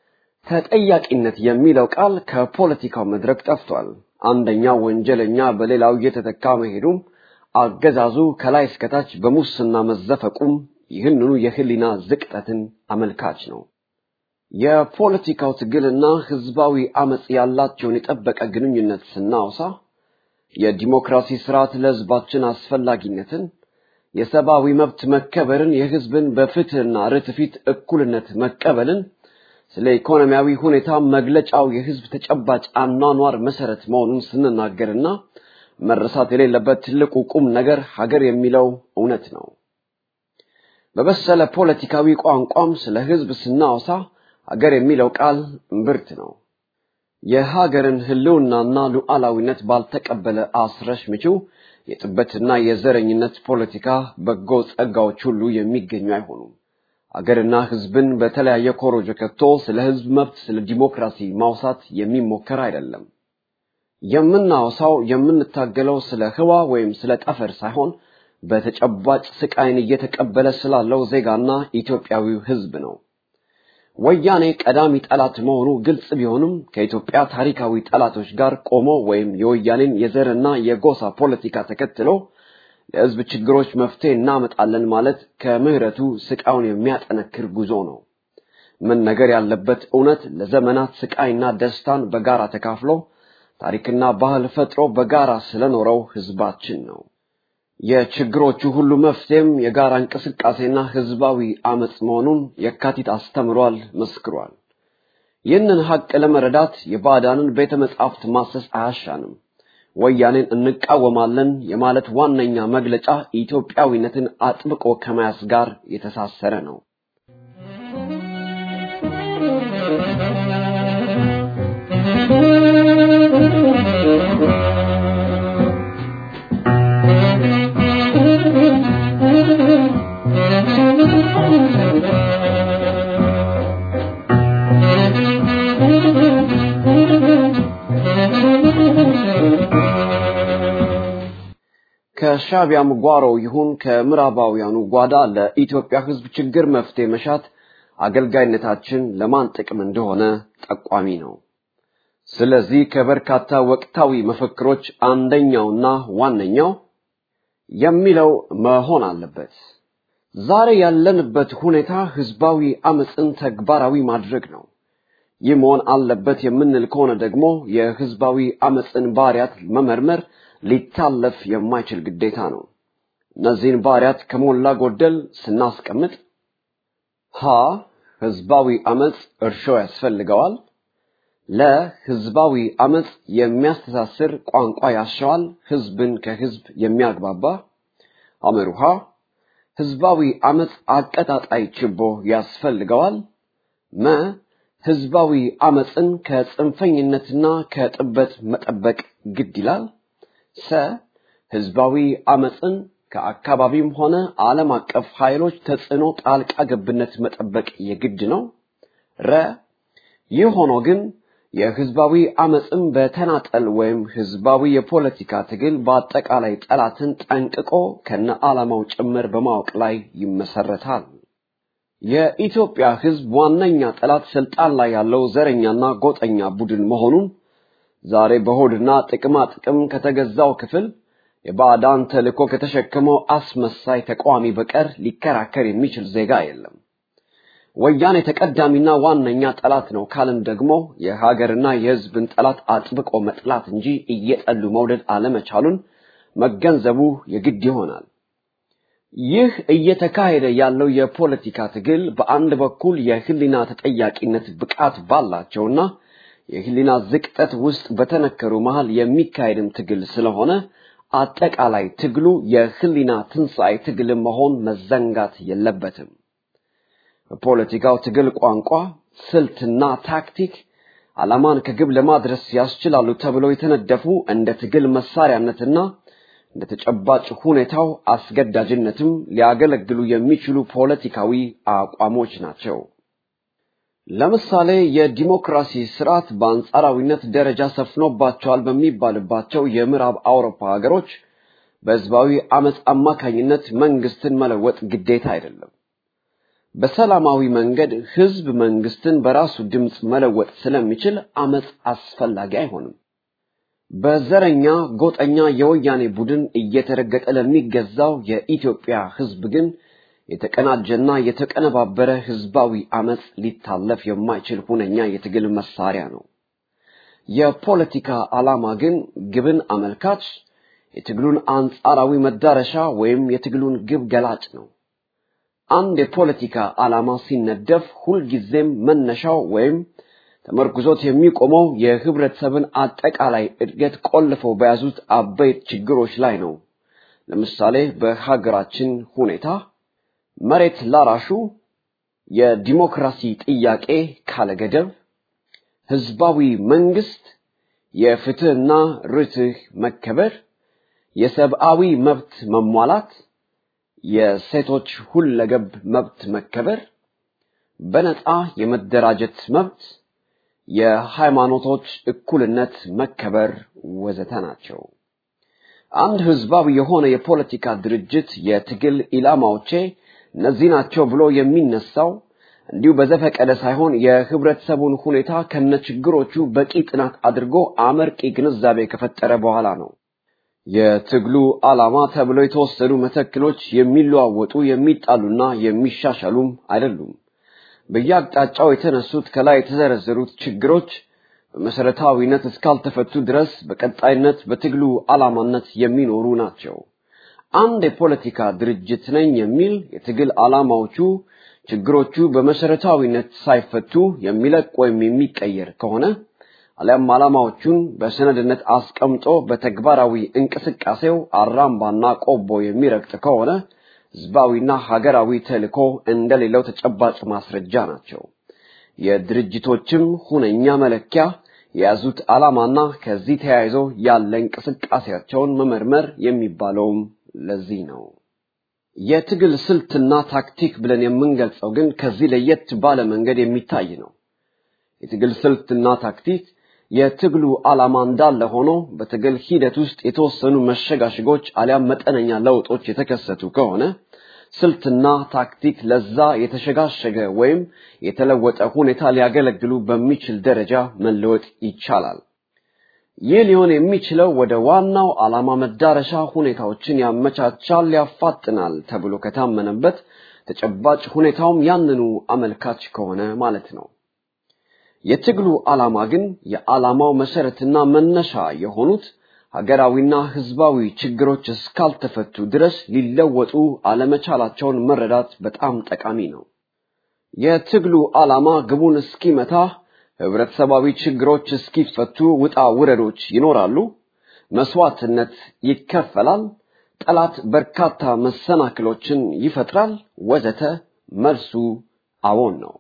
ተጠያቂነት የሚለው ቃል ከፖለቲካው መድረክ ጠፍቷል። አንደኛው ወንጀለኛ በሌላው እየተተካ መሄዱም አገዛዙ ከላይ እስከታች በሙስና መዘፈቁም ይህንኑ የህሊና ዝቅጠትን አመልካች ነው። የፖለቲካው ትግልና ህዝባዊ አመጽ ያላቸውን የጠበቀ ግንኙነት ስናወሳ የዲሞክራሲ ስርዓት ለህዝባችን አስፈላጊነትን፣ የሰብአዊ መብት መከበርን፣ የህዝብን በፍትህና ርትዕ ፊት እኩልነት መቀበልን፣ ስለ ኢኮኖሚያዊ ሁኔታ መግለጫው የህዝብ ተጨባጭ አኗኗር መሰረት መሆኑን ስንናገርና መረሳት የሌለበት ትልቁ ቁም ነገር ሀገር የሚለው እውነት ነው። በበሰለ ፖለቲካዊ ቋንቋም ስለ ህዝብ ስናወሳ ሀገር የሚለው ቃል እምብርት ነው። የሀገርን ህልውናና ሉዓላዊነት ባልተቀበለ አስረሽ ምቹ የጥበትና የዘረኝነት ፖለቲካ በጎ ጸጋዎች ሁሉ የሚገኙ አይሆኑም። አገርና ህዝብን በተለያየ ኮሮጆ ከቶ ስለ ህዝብ መብት ስለ ዲሞክራሲ ማውሳት የሚሞከር አይደለም። የምናወሳው የምንታገለው ስለ ህዋ ወይም ስለ ጠፈር ሳይሆን በተጨባጭ ስቃይን እየተቀበለ ስላለው ዜጋና ኢትዮጵያዊው ህዝብ ነው። ወያኔ ቀዳሚ ጠላት መሆኑ ግልጽ ቢሆንም ከኢትዮጵያ ታሪካዊ ጠላቶች ጋር ቆሞ ወይም የወያኔን የዘርና የጎሳ ፖለቲካ ተከትሎ ለህዝብ ችግሮች መፍትሄ እናመጣለን ማለት ከምህረቱ ስቃዩን የሚያጠነክር ጉዞ ነው። ምን ነገር ያለበት እውነት ለዘመናት ስቃይና ደስታን በጋራ ተካፍሎ ታሪክና ባህል ፈጥሮ በጋራ ስለኖረው ህዝባችን ነው። የችግሮቹ ሁሉ መፍትሄም የጋራ እንቅስቃሴና ህዝባዊ አመጽ መሆኑን የካቲት አስተምሯል፣ መስክሯል። ይህንን ሐቅ ለመረዳት የባዕዳንን ቤተ መጻሕፍት ማሰስ አያሻንም። ወያኔን እንቃወማለን የማለት ዋነኛ መግለጫ ኢትዮጵያዊነትን አጥብቆ ከመያዝ ጋር የተሳሰረ ነው። ከሻቢያም ጓሮ ይሁን ከምዕራባውያኑ ጓዳ ለኢትዮጵያ ህዝብ ችግር መፍትሄ መሻት አገልጋይነታችን ለማን ጥቅም እንደሆነ ጠቋሚ ነው። ስለዚህ ከበርካታ ወቅታዊ መፈክሮች አንደኛውና ዋነኛው የሚለው መሆን አለበት። ዛሬ ያለንበት ሁኔታ ህዝባዊ አመጽን ተግባራዊ ማድረግ ነው። ይህ መሆን አለበት የምንል ከሆነ ደግሞ የህዝባዊ አመጽን ባህሪያት መመርመር ሊታለፍ የማይችል ግዴታ ነው። እነዚህን ባህሪያት ከሞላ ጎደል ስናስቀምጥ ሀ ህዝባዊ አመጽ እርሾ ያስፈልገዋል። ለህዝባዊ አመጽ የሚያስተሳስር ቋንቋ ያሻዋል፣ ህዝብን ከህዝብ የሚያግባባ። አመሩሃ ህዝባዊ አመጽ አቀጣጣይ ችቦ ያስፈልገዋል። መ ህዝባዊ አመጽን ከጽንፈኝነትና ከጥበት መጠበቅ ግድ ይላል። ሰ ህዝባዊ አመጽን ከአካባቢም ሆነ ዓለም አቀፍ ኃይሎች ተጽዕኖ ጣልቃ ገብነት መጠበቅ የግድ ነው። ረ ይህ ሆኖ ግን የህዝባዊ አመጽን በተናጠል ወይም ህዝባዊ የፖለቲካ ትግል በአጠቃላይ ጠላትን ጠንቅቆ ከነ ዓላማው ጭምር በማወቅ ላይ ይመሰረታል። የኢትዮጵያ ህዝብ ዋነኛ ጠላት ስልጣን ላይ ያለው ዘረኛና ጎጠኛ ቡድን መሆኑን ዛሬ በሆድና ጥቅማ ጥቅም ከተገዛው ክፍል የባዕዳን ተልእኮ ከተሸከመው አስመሳይ ተቋሚ በቀር ሊከራከር የሚችል ዜጋ የለም። ወያኔ ተቀዳሚና ዋነኛ ጠላት ነው ካልን ደግሞ የሀገርና የህዝብን ጠላት አጥብቆ መጥላት እንጂ እየጠሉ መውደድ አለመቻሉን መገንዘቡ የግድ ይሆናል። ይህ እየተካሄደ ያለው የፖለቲካ ትግል በአንድ በኩል የህሊና ተጠያቂነት ብቃት ባላቸውና የህሊና ዝቅጠት ውስጥ በተነከሩ መሃል የሚካሄድም ትግል ስለሆነ አጠቃላይ ትግሉ የህሊና ትንሣኤ ትግል መሆን መዘንጋት የለበትም። በፖለቲካው ትግል ቋንቋ፣ ስልትና ታክቲክ ዓላማን ከግብ ለማድረስ ያስችላሉ ተብለው የተነደፉ እንደ ትግል መሳሪያነትና እንደ ተጨባጭ ሁኔታው አስገዳጅነትም ሊያገለግሉ የሚችሉ ፖለቲካዊ አቋሞች ናቸው። ለምሳሌ የዲሞክራሲ ስርዓት በአንጻራዊነት ደረጃ ሰፍኖባቸዋል በሚባልባቸው የምዕራብ አውሮፓ ሀገሮች በህዝባዊ አመጽ አማካኝነት መንግስትን መለወጥ ግዴታ አይደለም። በሰላማዊ መንገድ ህዝብ መንግስትን በራሱ ድምጽ መለወጥ ስለሚችል አመጽ አስፈላጊ አይሆንም። በዘረኛ ጎጠኛ የወያኔ ቡድን እየተረገጠ ለሚገዛው የኢትዮጵያ ህዝብ ግን የተቀናጀና የተቀነባበረ ህዝባዊ አመጽ ሊታለፍ የማይችል ሁነኛ የትግል መሳሪያ ነው። የፖለቲካ ዓላማ ግን ግብን አመልካች፣ የትግሉን አንጻራዊ መዳረሻ ወይም የትግሉን ግብ ገላጭ ነው። አንድ የፖለቲካ ዓላማ ሲነደፍ ሁልጊዜም መነሻው ወይም ተመርኩዞት የሚቆመው የህብረተሰብን አጠቃላይ እድገት ቆልፈው በያዙት አበይት ችግሮች ላይ ነው። ለምሳሌ በሀገራችን ሁኔታ መሬት ላራሹ፣ የዲሞክራሲ ጥያቄ ካለገደብ፣ ህዝባዊ መንግስት፣ የፍትህና ርትዕ መከበር፣ የሰብአዊ መብት መሟላት፣ የሴቶች ሁለገብ መብት መከበር፣ በነጻ የመደራጀት መብት፣ የሃይማኖቶች እኩልነት መከበር ወዘተ ናቸው። አንድ ህዝባዊ የሆነ የፖለቲካ ድርጅት የትግል ኢላማዎቼ እነዚህ ናቸው ብሎ የሚነሳው እንዲሁ በዘፈቀደ ሳይሆን የህብረተሰቡን ሁኔታ ከነችግሮቹ በቂ ጥናት አድርጎ አመርቂ ግንዛቤ ከፈጠረ በኋላ ነው። የትግሉ ዓላማ ተብሎ የተወሰዱ መተክሎች የሚለዋወጡ የሚጣሉና የሚሻሻሉም አይደሉም። በየአቅጣጫው የተነሱት ከላይ የተዘረዘሩት ችግሮች በመሰረታዊነት እስካልተፈቱ ድረስ በቀጣይነት በትግሉ ዓላማነት የሚኖሩ ናቸው። አንድ የፖለቲካ ድርጅት ነኝ የሚል የትግል ዓላማዎቹ ችግሮቹ በመሰረታዊነት ሳይፈቱ የሚለቅ ወይም የሚቀየር ከሆነ አለም ዓላማዎቹን በሰነድነት አስቀምጦ በተግባራዊ እንቅስቃሴው አራምባና ቆቦ የሚረግጥ ከሆነ ህዝባዊና ሀገራዊ ተልዕኮ እንደሌለው ተጨባጭ ማስረጃ ናቸው። የድርጅቶችም ሁነኛ መለኪያ የያዙት ዓላማና ከዚህ ተያይዞ ያለ እንቅስቃሴያቸውን መመርመር የሚባለውም ለዚህ ነው። የትግል ስልትና ታክቲክ ብለን የምንገልጸው ግን ከዚህ ለየት ባለ መንገድ የሚታይ ነው። የትግል ስልትና ታክቲክ የትግሉ ዓላማ እንዳለ ሆኖ በትግል ሂደት ውስጥ የተወሰኑ መሸጋሸጎች አሊያም መጠነኛ ለውጦች የተከሰቱ ከሆነ ስልትና ታክቲክ ለዛ የተሸጋሸገ ወይም የተለወጠ ሁኔታ ሊያገለግሉ በሚችል ደረጃ መለወጥ ይቻላል። ይህ ሊሆን የሚችለው ወደ ዋናው ዓላማ መዳረሻ ሁኔታዎችን ያመቻቻል፣ ያፋጥናል ተብሎ ከታመነበት ተጨባጭ ሁኔታውም ያንኑ አመልካች ከሆነ ማለት ነው። የትግሉ ዓላማ ግን የዓላማው መሰረትና መነሻ የሆኑት ሀገራዊና ህዝባዊ ችግሮች እስካልተፈቱ ድረስ ሊለወጡ አለመቻላቸውን መረዳት በጣም ጠቃሚ ነው። የትግሉ ዓላማ ግቡን እስኪመታ ህብረተሰባዊ ችግሮች እስኪፈቱ ውጣ ውረዶች ይኖራሉ፣ መስዋዕትነት ይከፈላል፣ ጠላት በርካታ መሰናክሎችን ይፈጥራል ወዘተ። መልሱ አዎን ነው።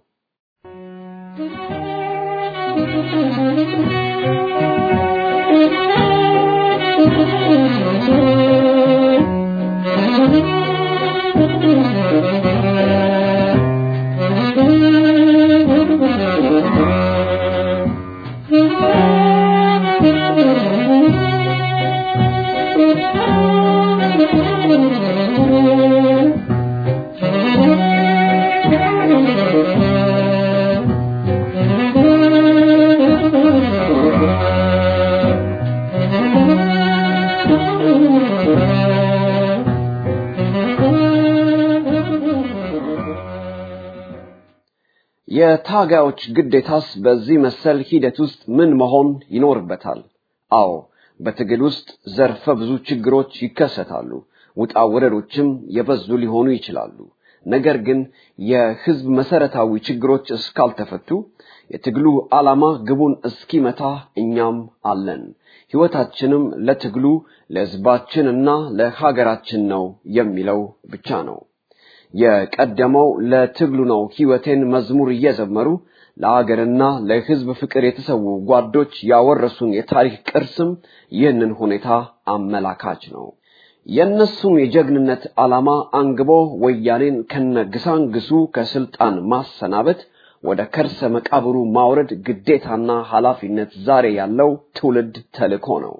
የታጋዮች ግዴታስ በዚህ መሰል ሂደት ውስጥ ምን መሆን ይኖርበታል? አዎ፣ በትግል ውስጥ ዘርፈ ብዙ ችግሮች ይከሰታሉ፣ ውጣ ውረዶችም የበዙ ሊሆኑ ይችላሉ። ነገር ግን የህዝብ መሰረታዊ ችግሮች እስካልተፈቱ የትግሉ ዓላማ ግቡን እስኪመታ እኛም አለን፣ ህይወታችንም ለትግሉ ለህዝባችንና ለሀገራችን ነው የሚለው ብቻ ነው። የቀደመው ለትግሉ ነው ህይወቴን መዝሙር እየዘመሩ ለሀገርና ለህዝብ ፍቅር የተሰዉ ጓዶች ያወረሱን የታሪክ ቅርስም ይህንን ሁኔታ አመላካች ነው። የነሱም የጀግንነት ዓላማ አንግቦ ወያኔን ከነግሳንግሱ ከስልጣን ማሰናበት ወደ ከርሰ መቃብሩ ማውረድ ግዴታና ኃላፊነት ዛሬ ያለው ትውልድ ተልዕኮ ነው።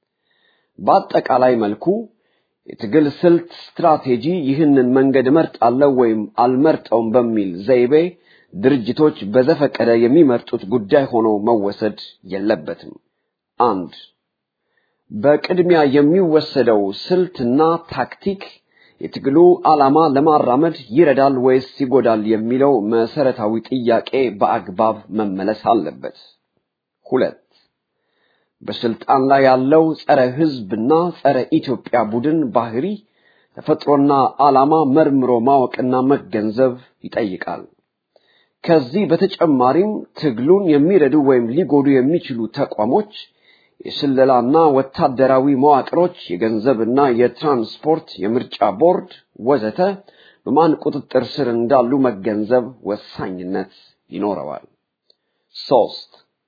በአጠቃላይ መልኩ የትግል ስልት ስትራቴጂ ይህንን መንገድ መርጣለው ወይም አልመርጠውም በሚል ዘይቤ ድርጅቶች በዘፈቀደ የሚመርጡት ጉዳይ ሆኖ መወሰድ የለበትም። አንድ በቅድሚያ የሚወሰደው ስልትና ታክቲክ የትግሉ ዓላማ ለማራመድ ይረዳል ወይስ ይጎዳል የሚለው መሰረታዊ ጥያቄ በአግባብ መመለስ አለበት። ሁለት በስልጣን ላይ ያለው ጸረ ህዝብና ጸረ ኢትዮጵያ ቡድን ባህሪ ተፈጥሮና ዓላማ መርምሮ ማወቅና መገንዘብ ይጠይቃል። ከዚህ በተጨማሪም ትግሉን የሚረዱ ወይም ሊጎዱ የሚችሉ ተቋሞች፣ የስለላና ወታደራዊ መዋቅሮች፣ የገንዘብና የትራንስፖርት፣ የምርጫ ቦርድ ወዘተ በማን ቁጥጥር ስር እንዳሉ መገንዘብ ወሳኝነት ይኖረዋል። ሶስት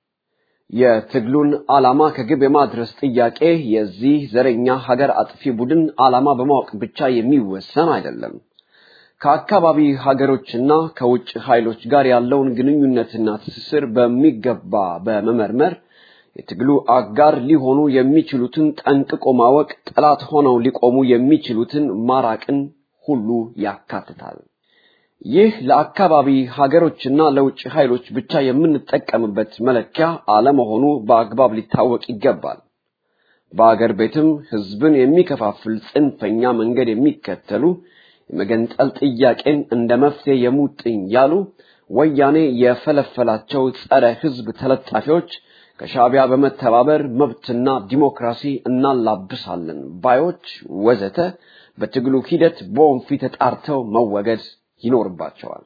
የትግሉን ዓላማ ከግብ የማድረስ ጥያቄ የዚህ ዘረኛ ሀገር አጥፊ ቡድን ዓላማ በማወቅ ብቻ የሚወሰን አይደለም። ከአካባቢ ሀገሮችና ከውጭ ኃይሎች ጋር ያለውን ግንኙነትና ትስስር በሚገባ በመመርመር የትግሉ አጋር ሊሆኑ የሚችሉትን ጠንቅቆ ማወቅ፣ ጠላት ሆነው ሊቆሙ የሚችሉትን ማራቅን ሁሉ ያካትታል። ይህ ለአካባቢ ሀገሮችና ለውጭ ኃይሎች ብቻ የምንጠቀምበት መለኪያ አለመሆኑ በአግባብ ሊታወቅ ይገባል። በአገር ቤትም ህዝብን የሚከፋፍል ጽንፈኛ መንገድ የሚከተሉ የመገንጠል ጥያቄን እንደ መፍትሄ የሙጥኝ ያሉ ወያኔ የፈለፈላቸው ጸረ ህዝብ ተለጣፊዎች ከሻዕቢያ በመተባበር መብትና ዲሞክራሲ እናላብሳለን ባዮች ወዘተ በትግሉ ሂደት በወንፊት ተጣርተው መወገድ ይኖርባቸዋል።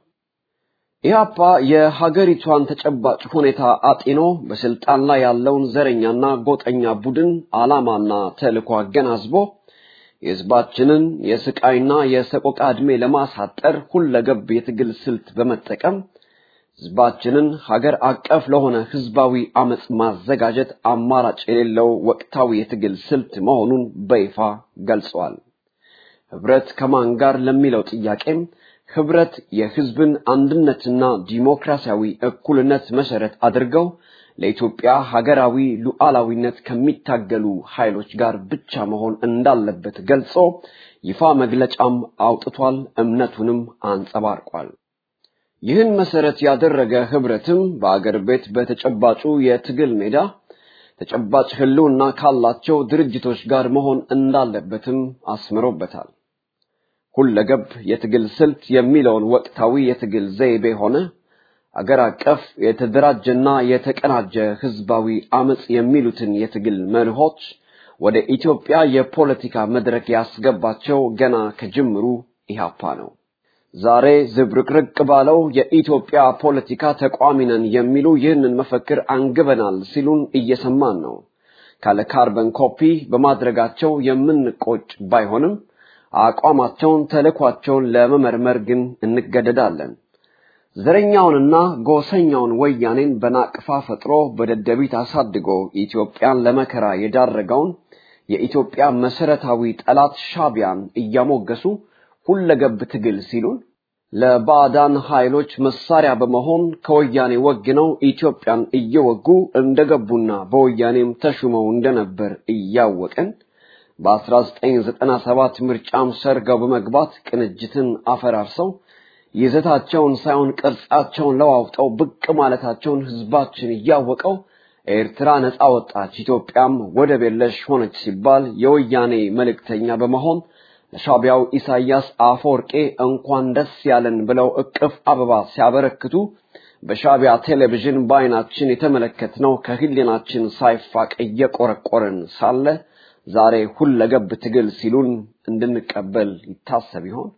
ኢህአፓ የሀገሪቷን ተጨባጭ ሁኔታ አጢኖ በስልጣን ላይ ያለውን ዘረኛና ጎጠኛ ቡድን ዓላማና ተልዕኮ አገናዝቦ የህዝባችንን የስቃይና የሰቆቃ ዕድሜ ለማሳጠር ሁለገብ የትግል ስልት በመጠቀም ህዝባችንን ሀገር አቀፍ ለሆነ ህዝባዊ አመጽ ማዘጋጀት አማራጭ የሌለው ወቅታዊ የትግል ስልት መሆኑን በይፋ ገልጿል። ህብረት ከማን ጋር ለሚለው ጥያቄም ህብረት የህዝብን አንድነትና ዲሞክራሲያዊ እኩልነት መሰረት አድርገው ለኢትዮጵያ ሀገራዊ ሉዓላዊነት ከሚታገሉ ኃይሎች ጋር ብቻ መሆን እንዳለበት ገልጾ ይፋ መግለጫም አውጥቷል፣ እምነቱንም አንጸባርቋል። ይህን መሰረት ያደረገ ህብረትም በአገር ቤት በተጨባጩ የትግል ሜዳ ተጨባጭ ህልውና ካላቸው ድርጅቶች ጋር መሆን እንዳለበትም አስምሮበታል። ሁለገብ የትግል ስልት የሚለውን ወቅታዊ የትግል ዘይቤ ሆነ አገር አቀፍ የተደራጀና የተቀናጀ ህዝባዊ አመጽ የሚሉትን የትግል መርሆች ወደ ኢትዮጵያ የፖለቲካ መድረክ ያስገባቸው ገና ከጅምሩ ኢህአፓ ነው። ዛሬ ዝብርቅርቅ ባለው የኢትዮጵያ ፖለቲካ ተቋሚ ነን የሚሉ ይህንን መፈክር አንግበናል ሲሉን እየሰማን ነው። ካለ ካርበን ኮፒ በማድረጋቸው የምንቆጭ ባይሆንም አቋማቸውን ተልዕኳቸውን ለመመርመር ግን እንገደዳለን። ዘረኛውንና ጎሰኛውን ወያኔን በናቅፋ ፈጥሮ በደደቢት አሳድጎ ኢትዮጵያን ለመከራ የዳረገውን የኢትዮጵያ መሰረታዊ ጠላት ሻዕቢያን እያሞገሱ ሁለገብ ትግል ሲሉን ለባዕዳን ኃይሎች መሳሪያ በመሆን ከወያኔ ወግነው ኢትዮጵያን እየወጉ እንደገቡና በወያኔም ተሹመው እንደነበር እያወቅን በ1997 ምርጫም ሰርገው በመግባት ቅንጅትን አፈራርሰው ይዘታቸውን ሳይሆን ቅርጻቸውን ለዋውጠው ብቅ ማለታቸውን ህዝባችን እያወቀው ኤርትራ ነፃ ወጣች፣ ኢትዮጵያም ወደብ የለሽ ሆነች ሲባል የወያኔ መልእክተኛ በመሆን ለሻዕቢያው ኢሳያስ አፈወርቄ እንኳን ደስ ያለን ብለው እቅፍ አበባ ሲያበረክቱ በሻዕቢያ ቴሌቪዥን ባይናችን የተመለከትነው ከህሊናችን ሳይፋቅ እየቆረቆረን ሳለ ዛሬ ሁለገብ ትግል ሲሉን እንድንቀበል ይታሰብ ይሆን?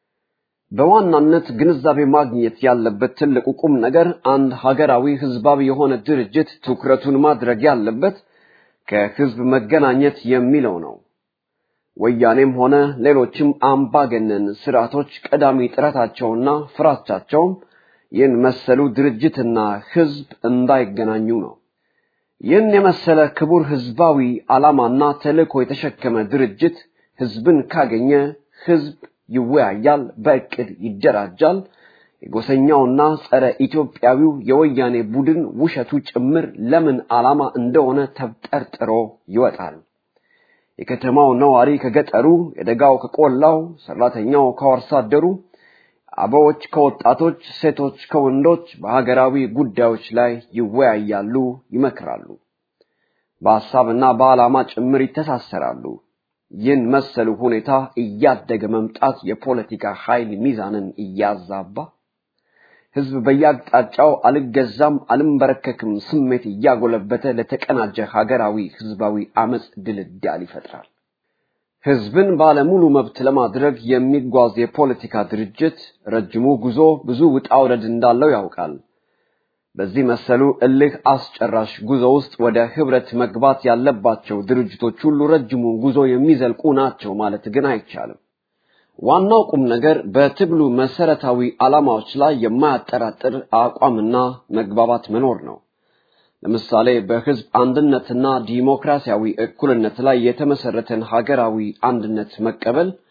በዋናነት ግንዛቤ ማግኘት ያለበት ትልቁ ቁም ነገር አንድ ሀገራዊ ህዝባዊ የሆነ ድርጅት ትኩረቱን ማድረግ ያለበት ከህዝብ መገናኘት የሚለው ነው። ወያኔም ሆነ ሌሎችም አምባገነን ስርዓቶች ቀዳሚ ጥረታቸውና ፍራቻቸውም ይህን መሰሉ ድርጅትና ህዝብ እንዳይገናኙ ነው። ይህን የመሰለ ክቡር ህዝባዊ ዓላማና ተልዕኮ የተሸከመ ድርጅት ህዝብን ካገኘ ህዝብ ይወያያል፣ በእቅድ ይደራጃል። የጎሰኛውና ጸረ ኢትዮጵያዊው የወያኔ ቡድን ውሸቱ ጭምር ለምን ዓላማ እንደሆነ ተብጠርጥሮ ይወጣል። የከተማው ነዋሪ ከገጠሩ፣ የደጋው ከቆላው፣ ሰራተኛው ከአርሶ አደሩ፣ አበዎች ከወጣቶች፣ ሴቶች ከወንዶች በሀገራዊ ጉዳዮች ላይ ይወያያሉ፣ ይመክራሉ። በሐሳብና በዓላማ ጭምር ይተሳሰራሉ። ይህን መሰሉ ሁኔታ እያደገ መምጣት የፖለቲካ ኃይል ሚዛንን እያዛባ ህዝብ በየአቅጣጫው አልገዛም አልንበረከክም ስሜት እያጎለበተ ለተቀናጀ ሀገራዊ ህዝባዊ አመጽ ድልዳል ይፈጥራል። ህዝብን ባለሙሉ መብት ለማድረግ የሚጓዝ የፖለቲካ ድርጅት ረጅሙ ጉዞ ብዙ ውጣ ውረድ እንዳለው ያውቃል። በዚህ መሰሉ እልህ አስጨራሽ ጉዞ ውስጥ ወደ ህብረት መግባት ያለባቸው ድርጅቶች ሁሉ ረጅሙን ጉዞ የሚዘልቁ ናቸው ማለት ግን አይቻልም። ዋናው ቁም ነገር በትግሉ መሰረታዊ ዓላማዎች ላይ የማያጠራጥር አቋምና መግባባት መኖር ነው። ለምሳሌ በህዝብ አንድነትና ዲሞክራሲያዊ እኩልነት ላይ የተመሰረተን ሀገራዊ አንድነት መቀበል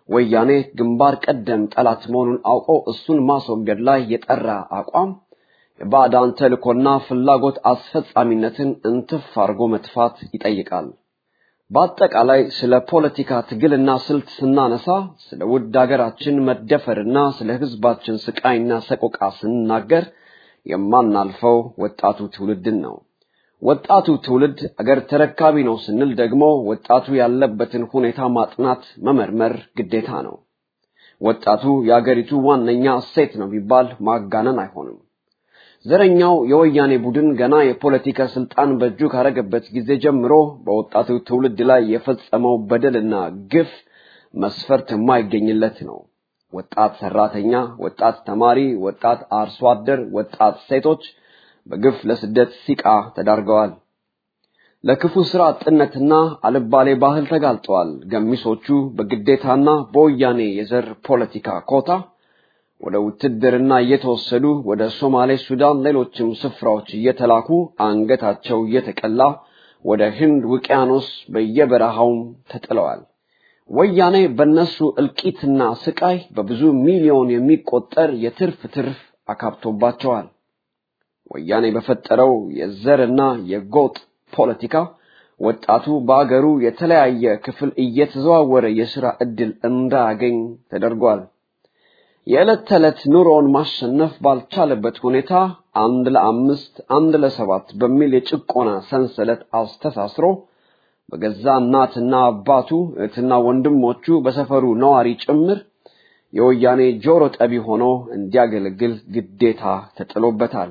ወያኔ ግንባር ቀደም ጠላት መሆኑን አውቆ እሱን ማስወገድ ላይ የጠራ አቋም የባዕዳን ተልእኮና ፍላጎት አስፈጻሚነትን እንትፍ አርጎ መጥፋት ይጠይቃል። በአጠቃላይ ስለ ፖለቲካ ትግልና ስልት ስናነሳ ስለ ውድ ሀገራችን መደፈርና ስለ ህዝባችን ስቃይና ሰቆቃ ስንናገር የማናልፈው ወጣቱ ትውልድን ነው። ወጣቱ ትውልድ አገር ተረካቢ ነው ስንል ደግሞ ወጣቱ ያለበትን ሁኔታ ማጥናት መመርመር ግዴታ ነው። ወጣቱ የአገሪቱ ዋነኛ እሴት ነው ቢባል ማጋነን አይሆንም። ዘረኛው የወያኔ ቡድን ገና የፖለቲካ ስልጣን በእጁ ካረገበት ጊዜ ጀምሮ በወጣቱ ትውልድ ላይ የፈጸመው በደልና ግፍ መስፈርት የማይገኝለት ነው። ወጣት ሰራተኛ፣ ወጣት ተማሪ፣ ወጣት አርሶ አደር፣ ወጣት ሴቶች በግፍ ለስደት ሲቃ ተዳርገዋል። ለክፉ ስራ አጥነትና አልባሌ ባህል ተጋልጠዋል። ገሚሶቹ በግዴታና በወያኔ የዘር ፖለቲካ ኮታ ወደ ውትድርና እየተወሰዱ ወደ ሶማሌ፣ ሱዳን፣ ሌሎችም ስፍራዎች እየተላኩ አንገታቸው እየተቀላ ወደ ህንድ ውቅያኖስ በየበረሃው ተጥለዋል። ወያኔ በነሱ እልቂትና ስቃይ በብዙ ሚሊዮን የሚቆጠር የትርፍ ትርፍ አካብቶባቸዋል። ወያኔ በፈጠረው የዘርና የጎጥ ፖለቲካ ወጣቱ በአገሩ የተለያየ ክፍል እየተዘዋወረ የሥራ ዕድል እንዳያገኝ ተደርጓል። የዕለት ተዕለት ኑሮውን ማሸነፍ ባልቻለበት ሁኔታ አንድ ለአምስት አንድ ለሰባት በሚል የጭቆና ሰንሰለት አስተሳስሮ በገዛ እናትና አባቱ እህትና ወንድሞቹ በሰፈሩ ነዋሪ ጭምር የወያኔ ጆሮ ጠቢ ሆኖ እንዲያገለግል ግዴታ ተጥሎበታል።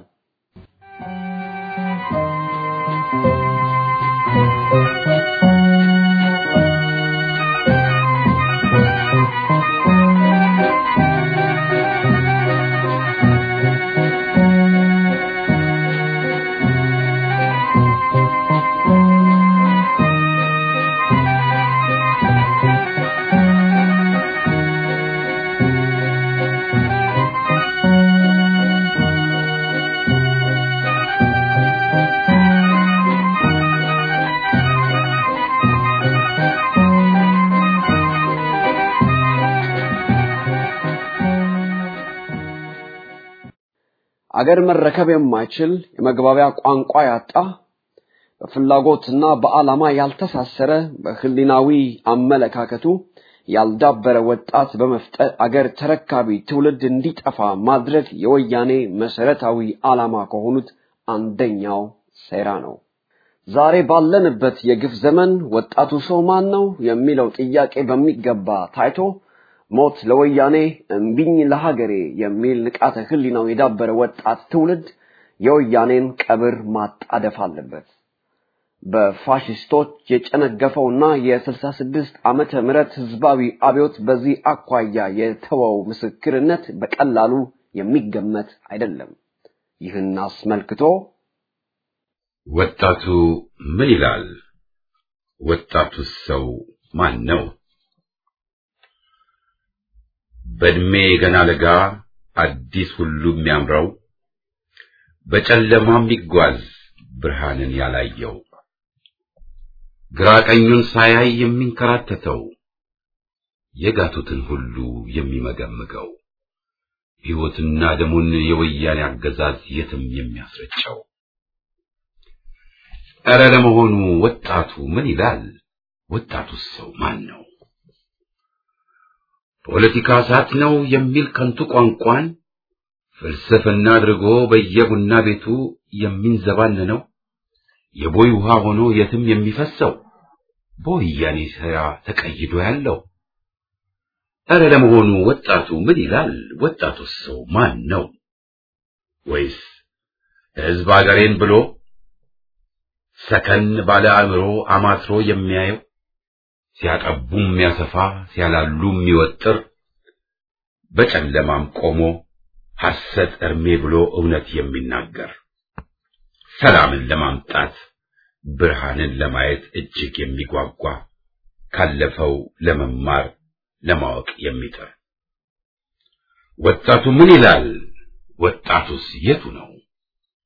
አገር መረከብ የማይችል የመግባቢያ ቋንቋ ያጣ በፍላጎትና በዓላማ ያልተሳሰረ በህሊናዊ አመለካከቱ ያልዳበረ ወጣት በመፍጠር አገር ተረካቢ ትውልድ እንዲጠፋ ማድረግ የወያኔ መሰረታዊ ዓላማ ከሆኑት አንደኛው ሴራ ነው። ዛሬ ባለንበት የግፍ ዘመን ወጣቱ ሰው ማን ነው የሚለው ጥያቄ በሚገባ ታይቶ ሞት ለወያኔ እምቢኝ ለሀገሬ የሚል ንቃተ ህሊናው የዳበረ ወጣት ትውልድ የወያኔን ቀብር ማጣደፍ አለበት። በፋሺስቶች የጨነገፈውና የ66 ዓመተ ምህረት ህዝባዊ አብዮት በዚህ አኳያ የተወው ምስክርነት በቀላሉ የሚገመት አይደለም። ይህን አስመልክቶ ወጣቱ ምን ይላል? ወጣቱ ሰው ማን ነው? በእድሜ ገና ለጋ አዲስ ሁሉ የሚያምረው በጨለማም ይጓዝ ብርሃንን ያላየው ግራ ቀኙን ሳያይ የሚንከራተተው የጋቱትን ሁሉ የሚመገምገው ሕይወትና ደሙን የወያኔ አገዛዝ የትም የሚያስረጨው ኧረ ለመሆኑ ወጣቱ ምን ይላል? ወጣቱ ሰው ማን ነው? ፖለቲካ ሳት ነው የሚል ከንቱ ቋንቋን ፍልስፍና አድርጎ በየቡና ቤቱ የሚንዘባነነው የቦይ ውሃ ሆኖ የትም የሚፈሰው በወያኔ ሥራ ተቀይዶ ያለው ኧረ ለመሆኑ ወጣቱ ምን ይላል? ወጣቱ ሰው ማን ነው? ወይስ ሕዝብ አገሬን ብሎ ሰከን ባለ አእምሮ አማትሮ የሚያየው ሲያጠቡ የሚያሰፋ ሲያላሉ የሚወጥር በጨለማም ቆሞ ሐሰት እርሜ ብሎ እውነት የሚናገር ሰላምን ለማምጣት ብርሃንን ለማየት እጅግ የሚጓጓ ካለፈው ለመማር ለማወቅ የሚጥር ወጣቱ ምን ይላል? ወጣቱስ የቱ ነው?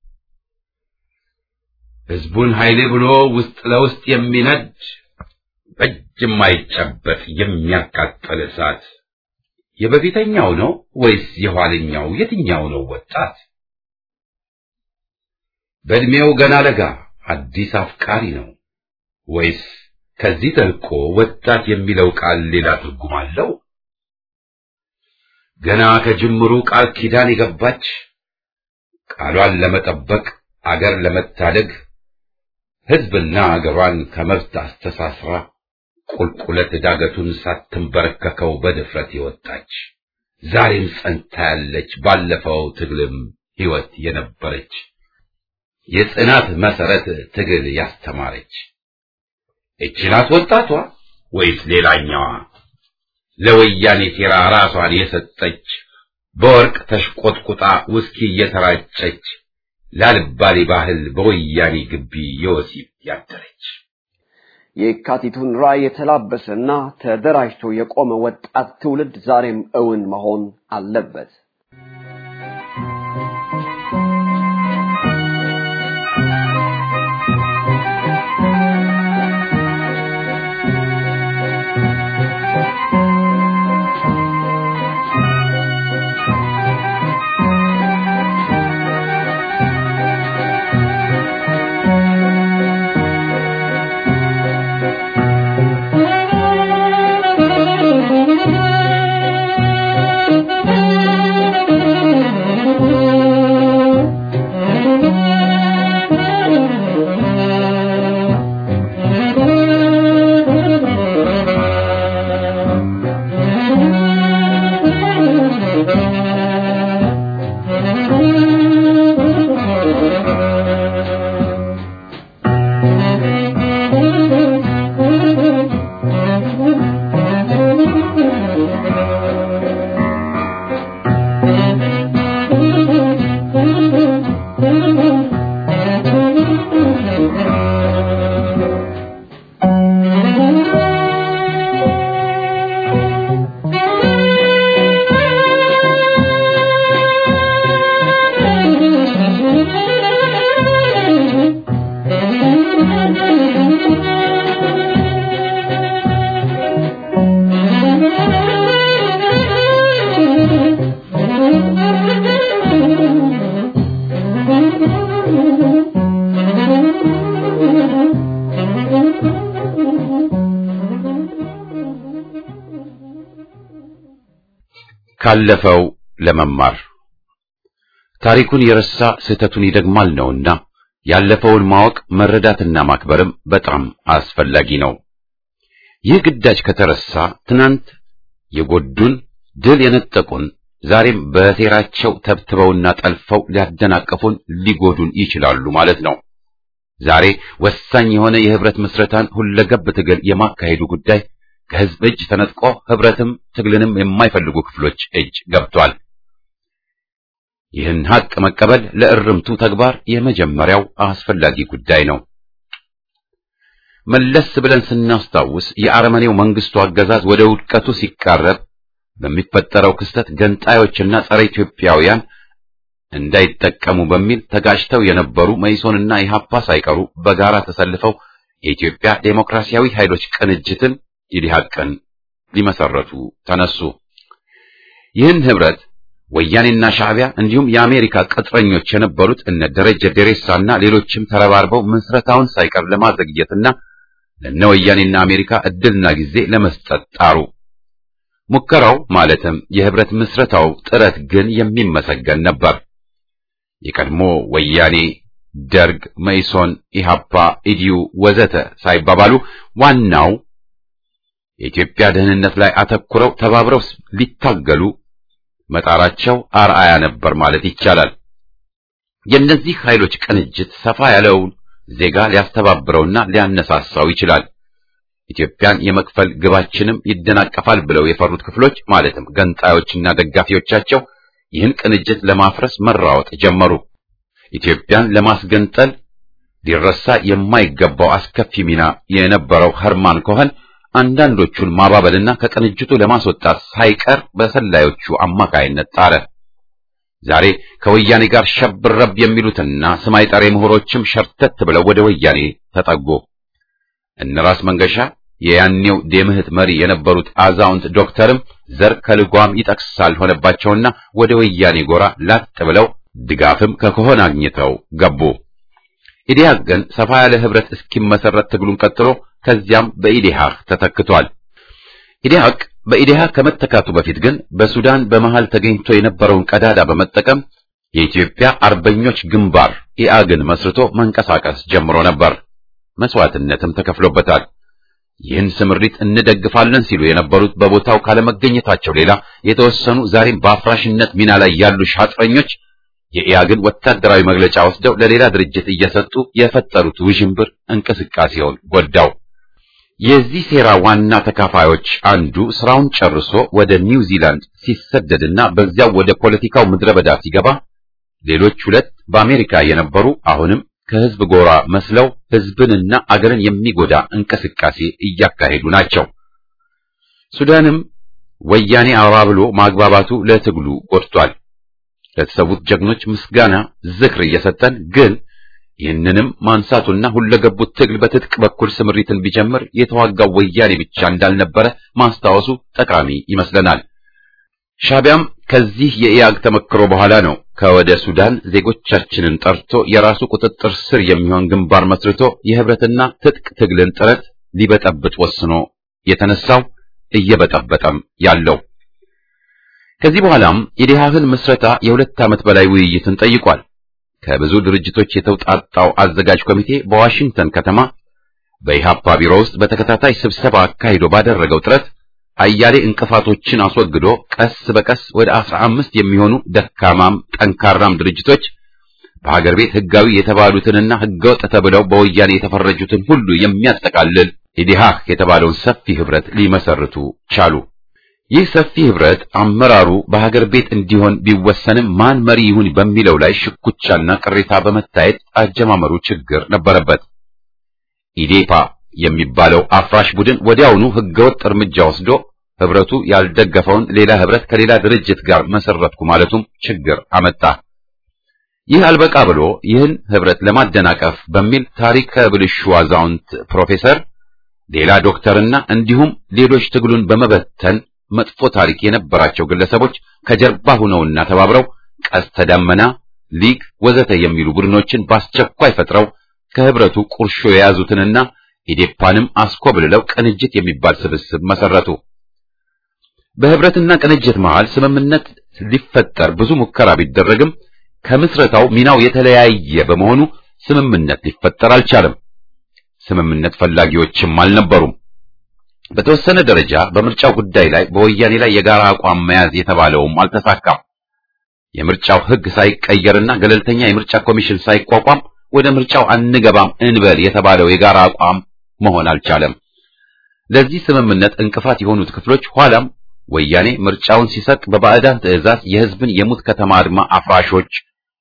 ሕዝቡን ኃይሌ ብሎ ውስጥ ለውስጥ የሚነድ በእጅ የማይጨበጥ የሚያቃጥል እሳት የበፊተኛው ነው ወይስ የኋለኛው? የትኛው ነው ወጣት? በእድሜው ገና ለጋ አዲስ አፍቃሪ ነው ወይስ ከዚህ ተልቆ ወጣት የሚለው ቃል ሌላ ትርጉም አለው? ገና ከጅምሩ ቃል ኪዳን የገባች ቃሏን ለመጠበቅ አገር ለመታደግ ሕዝብና አገሯን ከመብት አስተሳስራ ቁልቁለት ዳገቱን ሳትንበረከከው በድፍረት የወጣች ዛሬም ጸንታ ያለች ባለፈው ትግልም ሕይወት የነበረች የጽናት መሰረት ትግል ያስተማረች እቺ ናት ወጣቷ ወይስ ሌላኛዋ? ለወያኔ ሴራ ራሷን የሰጠች በወርቅ ተሽቆጥቁጣ ውስኪ እየተራጨች ላልባሌ ባህል በወያኔ ግቢ የወሲብ ያደረች የካቲቱን ራዕይ የተላበሰና ተደራጅቶ የቆመ ወጣት ትውልድ ዛሬም እውን መሆን አለበት። ካለፈው ለመማር ታሪኩን የረሳ ስህተቱን ይደግማል ነውና ያለፈውን ማወቅ መረዳትና ማክበርም በጣም አስፈላጊ ነው። ይህ ግዳጅ ከተረሳ ትናንት የጎዱን ድል የነጠቁን ዛሬም በሴራቸው ተብትበውና ጠልፈው ሊያደናቀፉን ሊጎዱን ይችላሉ ማለት ነው። ዛሬ ወሳኝ የሆነ የህብረት ምስረታን ሁለገብ ትግል የማካሄዱ ጉዳይ ከህዝብ እጅ ተነጥቆ ህብረትም ትግልንም የማይፈልጉ ክፍሎች እጅ ገብቷል። ይህን ሀቅ መቀበል ለእርምቱ ተግባር የመጀመሪያው አስፈላጊ ጉዳይ ነው። መለስ ብለን ስናስታውስ የአረመኔው መንግስቱ አገዛዝ ወደ ውድቀቱ ሲቃረብ በሚፈጠረው ክስተት ገንጣዮችና ጸረ ኢትዮጵያውያን እንዳይጠቀሙ በሚል ተጋጭተው የነበሩ መኢሶንና ኢሃፓ ሳይቀሩ በጋራ ተሰልፈው የኢትዮጵያ ዴሞክራሲያዊ ኃይሎች ቅንጅትን ኢዲሃቅን ሊመሰረቱ ተነሱ። ይህን ህብረት ወያኔና ሻዕቢያ እንዲሁም የአሜሪካ ቅጥረኞች የነበሩት እነ ደረጀ ደሬሳና ሌሎችም ተረባርበው ምስረታውን ሳይቀር ለማዘግየትና ለነ ወያኔና አሜሪካ እድልና ጊዜ ለመስጠት ጣሩ። ሙከራው ማለትም የህብረት ምስረታው ጥረት ግን የሚመሰገን ነበር። የቀድሞ ወያኔ፣ ደርግ፣ መኢሶን፣ ኢሃፓ፣ ኢዲዩ ወዘተ ሳይባባሉ ዋናው የኢትዮጵያ ደህንነት ላይ አተኩረው ተባብረው ሊታገሉ መጣራቸው አርአያ ነበር ማለት ይቻላል። የእነዚህ ኃይሎች ቅንጅት ሰፋ ያለው ዜጋ ሊያስተባብረውና ሊያነሳሳው ይችላል። ኢትዮጵያን የመክፈል ግባችንም ይደናቀፋል ብለው የፈሩት ክፍሎች ማለትም ገንጣዮችና ደጋፊዎቻቸው ይህን ቅንጅት ለማፍረስ መራወጥ ጀመሩ። ኢትዮጵያን ለማስገንጠል ሊረሳ የማይገባው አስከፊ ሚና የነበረው ኸርማን ኮኸን አንዳንዶቹን ማባበልና ከቅንጅቱ ለማስወጣት ሳይቀር በሰላዮቹ አማካይነት ጣረ። ዛሬ ከወያኔ ጋር ሸብረብ የሚሉትና ስማይ ጠሬ ምሁሮችም ሸርተት ብለው ወደ ወያኔ ተጠጉ። እነ ራስ መንገሻ፣ የያኔው ደምህት መሪ የነበሩት አዛውንት ዶክተርም ዘር ከልጓም ይጠቅሳል ሆነባቸውና ወደ ወያኔ ጎራ ላጥ ብለው ድጋፍም ከከሆነ አግኝተው ገቡ። ኢዴሃቅ ግን ሰፋ ያለ ህብረት እስኪመሰረት ትግሉን ቀጥሎ ከዚያም በኢዴሃቅ ተተክቷል። ኢዴሃቅ በኢዴሃቅ ከመተካቱ በፊት ግን በሱዳን በመሃል ተገኝቶ የነበረውን ቀዳዳ በመጠቀም የኢትዮጵያ አርበኞች ግንባር ኢአግን መስርቶ መንቀሳቀስ ጀምሮ ነበር። መስዋዕትነትም ተከፍሎበታል። ይህን ስምሪት እንደግፋለን ሲሉ የነበሩት በቦታው ካለመገኘታቸው ሌላ የተወሰኑ ዛሬም በአፍራሽነት ሚና ላይ ያሉ ሻጥረኞች የኢአግን ወታደራዊ መግለጫ ወስደው ለሌላ ድርጅት እየሰጡ የፈጠሩት ውዥንብር እንቅስቃሴውን ጎዳው። የዚህ ሴራ ዋና ተካፋዮች አንዱ ስራውን ጨርሶ ወደ ኒውዚላንድ ሲሰደድና በዚያው ወደ ፖለቲካው ምድረ በዳ ሲገባ፣ ሌሎች ሁለት በአሜሪካ የነበሩ አሁንም ከህዝብ ጎራ መስለው ህዝብንና አገርን የሚጎዳ እንቅስቃሴ እያካሄዱ ናቸው። ሱዳንም ወያኔ አባብሎ ማግባባቱ ለትግሉ ጎድቷል። ለተሰዉት ጀግኖች ምስጋና ዝክር እየሰጠን ግን ይህንንም ማንሳቱና ሁለገቡ ትግል በትጥቅ በኩል ስምሪትን ቢጀምር የተዋጋው ወያኔ ብቻ እንዳልነበረ ማስታወሱ ጠቃሚ ይመስለናል። ሻዕቢያም ከዚህ የኢአግ ተመክሮ በኋላ ነው ከወደ ሱዳን ዜጎቻችንን ጠርቶ የራሱ ቁጥጥር ስር የሚሆን ግንባር መስርቶ የህብረትና ትጥቅ ትግልን ጥረት ሊበጠብጥ ወስኖ የተነሳው እየበጠበጠም ያለው። ከዚህ በኋላም ኢዴሃቅን ምስረታ የሁለት ዓመት በላይ ውይይትን ጠይቋል። ከብዙ ድርጅቶች የተውጣጣው አዘጋጅ ኮሚቴ በዋሽንግተን ከተማ በኢሃፓ ቢሮ ውስጥ በተከታታይ ስብሰባ አካሂዶ ባደረገው ጥረት አያሌ እንቅፋቶችን አስወግዶ ቀስ በቀስ ወደ አስራ አምስት የሚሆኑ ደካማም ጠንካራም ድርጅቶች በሀገር ቤት ህጋዊ የተባሉትንና ህገወጥ ተብለው በወያኔ የተፈረጁትን ሁሉ የሚያጠቃልል ኢዴሃቅ የተባለውን ሰፊ ህብረት ሊመሰርቱ ቻሉ። ይህ ሰፊ ህብረት አመራሩ በሀገር ቤት እንዲሆን ቢወሰንም ማን መሪ ይሁን በሚለው ላይ ሽኩቻና ቅሬታ በመታየት አጀማመሩ ችግር ነበረበት። ኢዴፓ የሚባለው አፍራሽ ቡድን ወዲያውኑ ህገወጥ እርምጃ ወስዶ ህብረቱ ያልደገፈውን ሌላ ህብረት ከሌላ ድርጅት ጋር መሰረትኩ ማለቱም ችግር አመጣ። ይህ አልበቃ ብሎ ይህን ህብረት ለማደናቀፍ በሚል ታሪክ ብልሹ አዛውንት ፕሮፌሰር፣ ሌላ ዶክተርና እንዲሁም ሌሎች ትግሉን በመበተን መጥፎ ታሪክ የነበራቸው ግለሰቦች ከጀርባ ሆነውና ተባብረው ቀስተ ደመና፣ ሊግ ወዘተ የሚሉ ቡድኖችን በአስቸኳይ ፈጥረው ከህብረቱ ቁርሾ የያዙትንና ኢዴፓንም አስኮብልለው ቅንጅት የሚባል ስብስብ መሰረቱ። በህብረትና ቅንጅት መሃል ስምምነት ሊፈጠር ብዙ ሙከራ ቢደረግም ከምስረታው ሚናው የተለያየ በመሆኑ ስምምነት ሊፈጠር አልቻለም። ስምምነት ፈላጊዎችም አልነበሩም። በተወሰነ ደረጃ በምርጫው ጉዳይ ላይ በወያኔ ላይ የጋራ አቋም መያዝ የተባለውም አልተሳካም። የምርጫው ህግ ሳይቀየርና ገለልተኛ የምርጫ ኮሚሽን ሳይቋቋም ወደ ምርጫው አንገባም እንበል የተባለው የጋራ አቋም መሆን አልቻለም። ለዚህ ስምምነት እንቅፋት የሆኑት ክፍሎች ኋላም ወያኔ ምርጫውን ሲሰጥ በባዕዳን ትዕዛዝ የህዝብን የሙት ከተማ አድማ አፍራሾች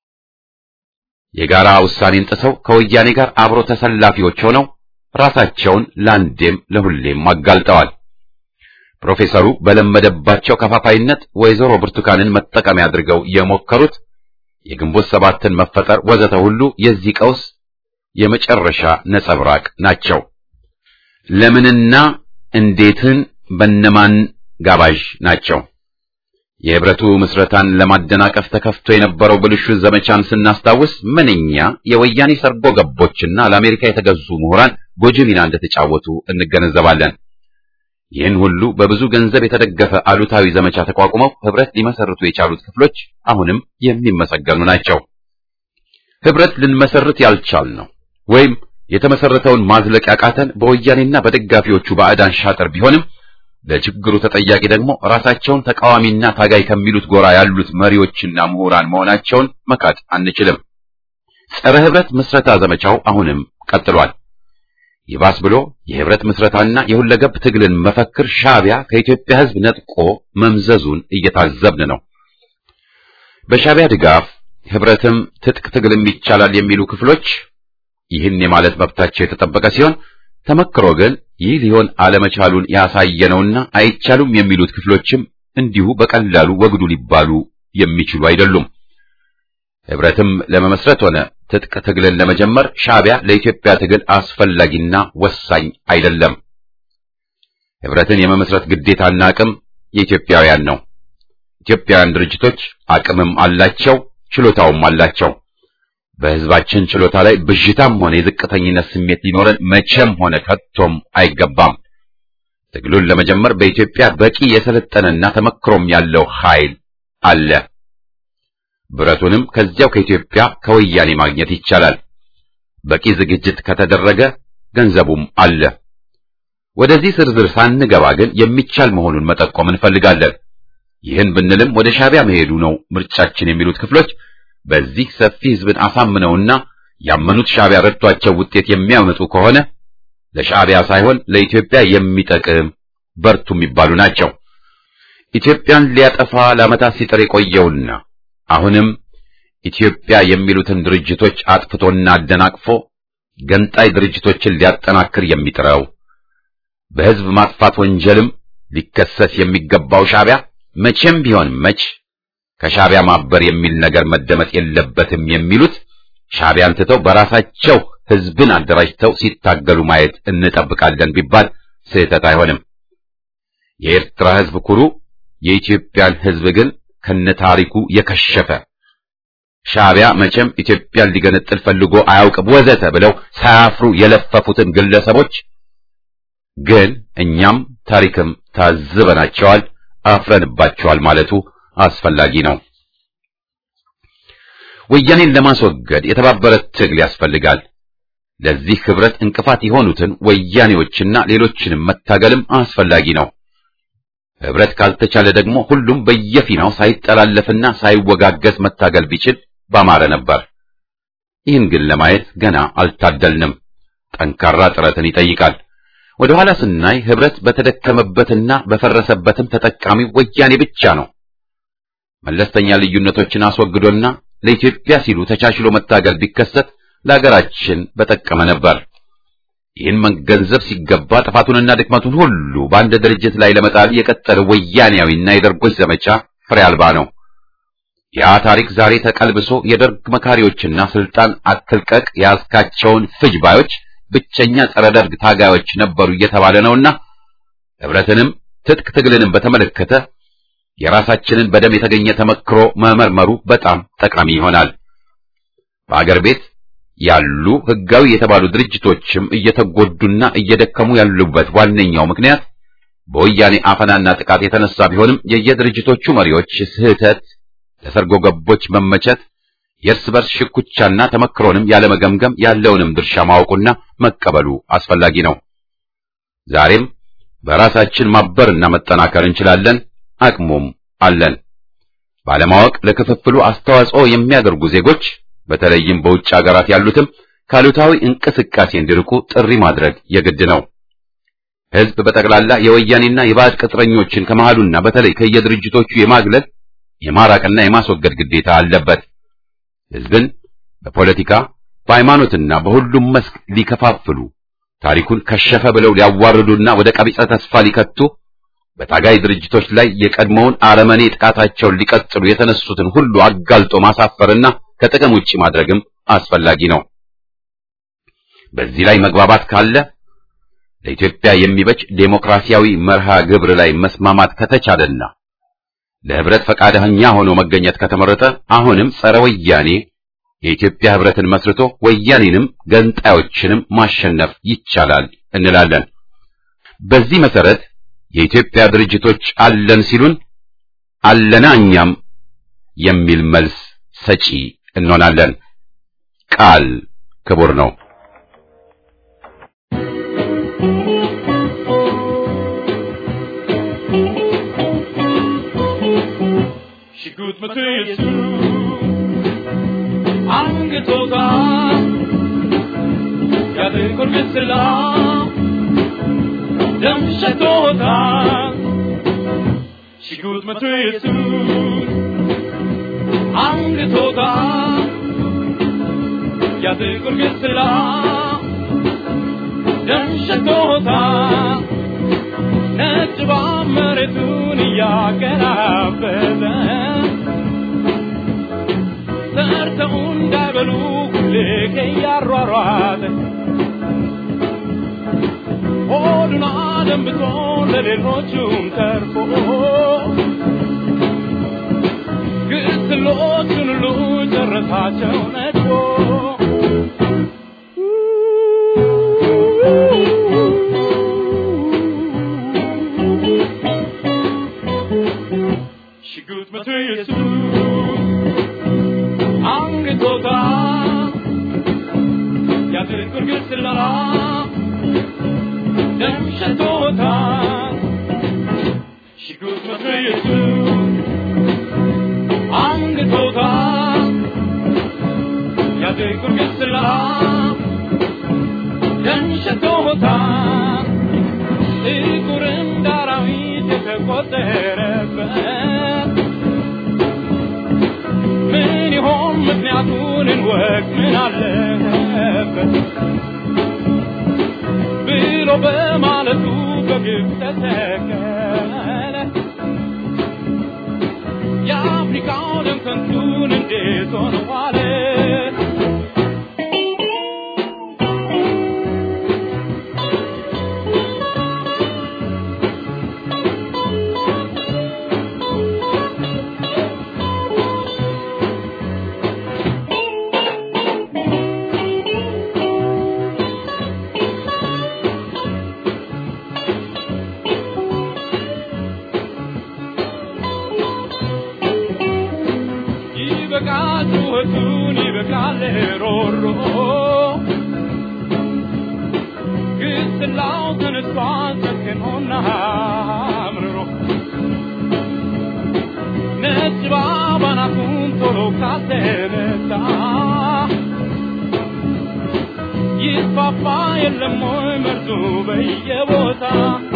የጋራ ውሳኔን ጥሰው ከወያኔ ጋር አብሮ ተሰላፊዎች ሆነው ራሳቸውን ለአንዴም ለሁሌም አጋልጠዋል። ፕሮፌሰሩ በለመደባቸው ከፋፋይነት ወይዘሮ ብርቱካንን መጠቀሚያ አድርገው የሞከሩት የግንቦት ሰባትን መፈጠር ወዘተ ሁሉ የዚህ ቀውስ የመጨረሻ ነጸብራቅ ናቸው። ለምንና እንዴትን በነማን ጋባዥ ናቸው? የህብረቱ ምስረታን ለማደናቀፍ ተከፍቶ የነበረው ብልሹ ዘመቻን ስናስታውስ ምንኛ የወያኔ ሰርጎ ገቦችና ለአሜሪካ የተገዙ ምሁራን ጎጂ ሚና እንደተጫወቱ እንገነዘባለን። ይህን ሁሉ በብዙ ገንዘብ የተደገፈ አሉታዊ ዘመቻ ተቋቁመው ህብረት ሊመሰርቱ የቻሉት ክፍሎች አሁንም የሚመሰገኑ ናቸው። ህብረት ልንመሰርት ያልቻልነው ወይም የተመሰረተውን ማዝለቅ ያቃተን በወያኔና በደጋፊዎቹ ባዕዳን ሻጥር ቢሆንም ለችግሩ ተጠያቂ ደግሞ ራሳቸውን ተቃዋሚና ታጋይ ከሚሉት ጎራ ያሉት መሪዎችና ምሁራን መሆናቸውን መካድ አንችልም። ጸረ ህብረት ምስረታ ዘመቻው አሁንም ቀጥሏል። ይባስ ብሎ የህብረት ምስረታና የሁለገብ ትግልን መፈክር ሻዕቢያ ከኢትዮጵያ ህዝብ ነጥቆ መምዘዙን እየታዘብን ነው። በሻዕቢያ ድጋፍ ህብረትም ትጥቅ ትግልም ይቻላል የሚሉ ክፍሎች ይህን የማለት መብታቸው የተጠበቀ ሲሆን ተመክሮ ግን ይህ ሊሆን አለመቻሉን ያሳየነውና አይቻሉም የሚሉት ክፍሎችም እንዲሁ በቀላሉ ወግዱ ሊባሉ የሚችሉ አይደሉም። ህብረትም ለመመስረት ሆነ ትጥቅ ትግልን ለመጀመር ሻዕቢያ ለኢትዮጵያ ትግል አስፈላጊና ወሳኝ አይደለም። ህብረትን የመመስረት ግዴታና አቅም የኢትዮጵያውያን ነው። ኢትዮጵያውያን ድርጅቶች አቅምም አላቸው፣ ችሎታውም አላቸው። በህዝባችን ችሎታ ላይ ብዥታም ሆነ የዝቅተኝነት ስሜት ሊኖረን መቼም ሆነ ከቶም አይገባም። ትግሉን ለመጀመር በኢትዮጵያ በቂ የሰለጠነና ተመክሮም ያለው ኃይል አለ። ብረቱንም ከዚያው ከኢትዮጵያ ከወያኔ ማግኘት ይቻላል። በቂ ዝግጅት ከተደረገ ገንዘቡም አለ። ወደዚህ ዝርዝር ሳንገባ ግን የሚቻል መሆኑን መጠቆም እንፈልጋለን። ይህን ብንልም ወደ ሻዕቢያ መሄዱ ነው ምርጫችን የሚሉት ክፍሎች በዚህ ሰፊ ህዝብን አሳምነውና ያመኑት ሻዕቢያ ረድቷቸው ውጤት የሚያመጡ ከሆነ ለሻዕቢያ ሳይሆን ለኢትዮጵያ የሚጠቅም በርቱ የሚባሉ ናቸው። ኢትዮጵያን ሊያጠፋ ለዓመታት ሲጥር የቆየውና አሁንም ኢትዮጵያ የሚሉትን ድርጅቶች አጥፍቶና አደናቅፎ ገንጣይ ድርጅቶችን ሊያጠናክር የሚጥረው በህዝብ ማጥፋት ወንጀልም ሊከሰስ የሚገባው ሻዕቢያ መቼም ቢሆን መች ከሻዕቢያ ማበር የሚል ነገር መደመጥ የለበትም የሚሉት ሻዕቢያን ትተው በራሳቸው ህዝብን አደራጅተው ሲታገሉ ማየት እንጠብቃለን ቢባል ስህተት አይሆንም። የኤርትራ ህዝብ ኩሩ፣ የኢትዮጵያን ህዝብ ግን ከነታሪኩ የከሸፈ ሻዕቢያ መቼም ኢትዮጵያን ሊገነጥል ፈልጎ አያውቅም ወዘተ ብለው ሳያፍሩ የለፈፉትን ግለሰቦች ግን እኛም ታሪክም ታዝበናቸዋል፣ አፍረንባቸዋል ማለቱ አስፈላጊ ነው። ወያኔን ለማስወገድ የተባበረ ትግል ያስፈልጋል። ለዚህ ህብረት እንቅፋት የሆኑትን ወያኔዎችና ሌሎችንም መታገልም አስፈላጊ ነው። ህብረት ካልተቻለ ደግሞ ሁሉም በየፊናው ሳይጠላለፍና ሳይወጋገዝ መታገል ቢችል ባማረ ነበር። ይህን ግን ለማየት ገና አልታደልንም። ጠንካራ ጥረትን ይጠይቃል። ወደ ኋላ ስናይ ህብረት በተደከመበትና በፈረሰበትም ተጠቃሚ ወያኔ ብቻ ነው። መለስተኛ ልዩነቶችን አስወግዶና ለኢትዮጵያ ሲሉ ተቻችሎ መታገል ቢከሰት ለሀገራችን በጠቀመ ነበር። ይህን መገንዘብ ሲገባ ጥፋቱንና ድክመቱን ሁሉ በአንድ ድርጅት ላይ ለመጣል የቀጠለ ወያኔያዊና የደርጎች ዘመቻ ፍሬ አልባ ነው። ያ ታሪክ ዛሬ ተቀልብሶ የደርግ መካሪዎችና ስልጣን አትልቀቅ ያስካቸውን ፍጅ ባዮች ብቸኛ ጸረ ደርግ ታጋዮች ነበሩ እየተባለ ነውና ህብረትንም ትጥቅ ትግልንም በተመለከተ የራሳችንን በደም የተገኘ ተመክሮ መመርመሩ በጣም ጠቃሚ ይሆናል። በአገር ቤት ያሉ ህጋዊ የተባሉ ድርጅቶችም እየተጎዱና እየደከሙ ያሉበት ዋነኛው ምክንያት በወያኔ አፈናና ጥቃት የተነሳ ቢሆንም የየድርጅቶቹ መሪዎች ስህተት፣ ለሰርጎ ገቦች መመቸት፣ የእርስ በርስ ሽኩቻና ተመክሮንም ያለመገምገም ያለውንም ድርሻ ማወቁና መቀበሉ አስፈላጊ ነው። ዛሬም በራሳችን ማበርና መጠናከር እንችላለን፣ አቅሙም አለን። ባለማወቅ ለክፍፍሉ አስተዋጽኦ የሚያደርጉ ዜጎች በተለይም በውጭ ሀገራት ያሉትም ካሉታዊ እንቅስቃሴ እንዲርቁ ጥሪ ማድረግ የግድ ነው። ህዝብ በጠቅላላ የወያኔና የባዕድ ቅጥረኞችን ከመሃሉና በተለይ ከየድርጅቶቹ የማግለል የማራቅና የማስወገድ ግዴታ አለበት። ህዝብን በፖለቲካ በሃይማኖትና በሁሉም መስክ ሊከፋፍሉ ታሪኩን ከሸፈ ብለው ሊያዋርዱና ወደ ቀቢጸ ተስፋ ሊከቱ በታጋይ ድርጅቶች ላይ የቀድሞውን አረመኔ ጥቃታቸውን ሊቀጥሉ የተነሱትን ሁሉ አጋልጦ ማሳፈርና ከጥቅም ውጪ ማድረግም አስፈላጊ ነው። በዚህ ላይ መግባባት ካለ ለኢትዮጵያ የሚበጅ ዴሞክራሲያዊ መርሃ ግብር ላይ መስማማት ከተቻለና ለህብረት ፈቃደኛ ሆኖ መገኘት ከተመረጠ አሁንም ጸረ ወያኔ የኢትዮጵያ ህብረትን መስርቶ ወያኔንም ገንጣዮችንም ማሸነፍ ይቻላል እንላለን። በዚህ መሰረት የኢትዮጵያ ድርጅቶች አለን ሲሉን አለና እኛም የሚል መልስ ሰጪ እንሆናለን። ቃል ክቡር ነው። ሽጉጥ መትየሱ አንገቶታ ያደርኩት ምስላ ደም ሸቶታ ሽጉጥ መትየሱ አንገቶታ ያደርኩት ምስላ ደም ሸቶታ ነጭባ መሬቱን እያገራበዘ ሰርተው እንዳይበሉ ልክ እያሯሯጠ ሆዱን አደንብቶ ለሌሎቹም ተርፎ ግስሎቹን ሁሉ ጨረሳቸው ነድፎ ሽጉጥ መትረየሱ አንገቶታ ያድርጉር ግስላ ደም ሸቶታ ሽጉጥ መትረየሱ አንገቶታ ያድርጉር ግስላ ደም ሸቶታ ጥቁር እንዳራዊት የተቆጠረበት ምን ይሆን ምክንያቱን እንወቅ ምን አለበት ብሎ በማለቱ በግብ ተሰቀለ የአፍሪካው ደም ከንቱን እንዴት ሆነ ዋለ ጩኸቱን ይበቃል ሮሮ ግስላው ተነስቷል ጨክኖና አምርሮ ነጭ ባባናቱን ቶሎ ካተመታ ይስፋፋ የለም ወይ መርዙ በየቦታ